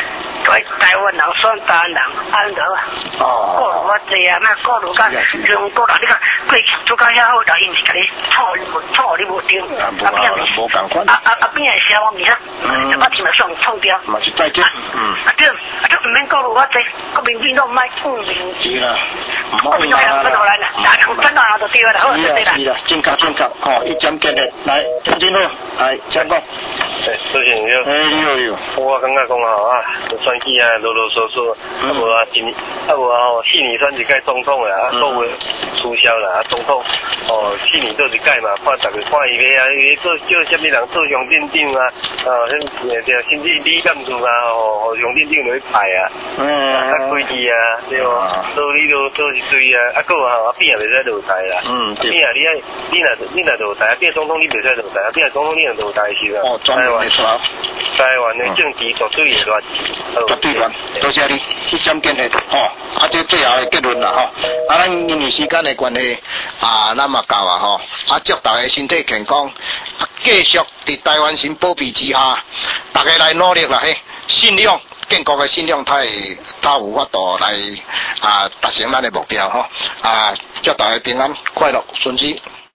在台湾人选台湾人安得啊。过路我济啊，那过路甲中国人，你看过去做到遐好，但因是甲你错你无对， 无共款。 边个消亡物啊？就把钱咪上冲掉。 嘛是再见。 对，唔免过路我济，个民警都唔爱是啦。 我民众人不头来啦，打出真啊就对啦，好对啦。 是啦，正确，哦，一针见的，来，听清楚，来，请讲。 主持人你好。 你好。 我感觉讲啊，选举啊，啰啰嗦嗦，无啊4年选一届总统啦，国会取消啦，总统4年做一届嘛，看大家看伊个啊，伊做叫什么人做乡镇长啊，甚至李干事啊，乡镇长来派啊，规矩啊，对无？做你都做一堆啊，啊个变也袂使落台啦，变啊你若落台，变总统你袂使落台，变总统你若落台是啊。台湾的政治绝对会乱， 绝对乱。多谢你，一针见血，这最后的结论啦，咱因为时间的关系，咱嘛到啊，祝大家身体健康，继续伫台湾省保庇之下，大家来努力啦，信仰。建国的信仰，他有法度来达成咱的目标，祝大家平安、快乐、顺利。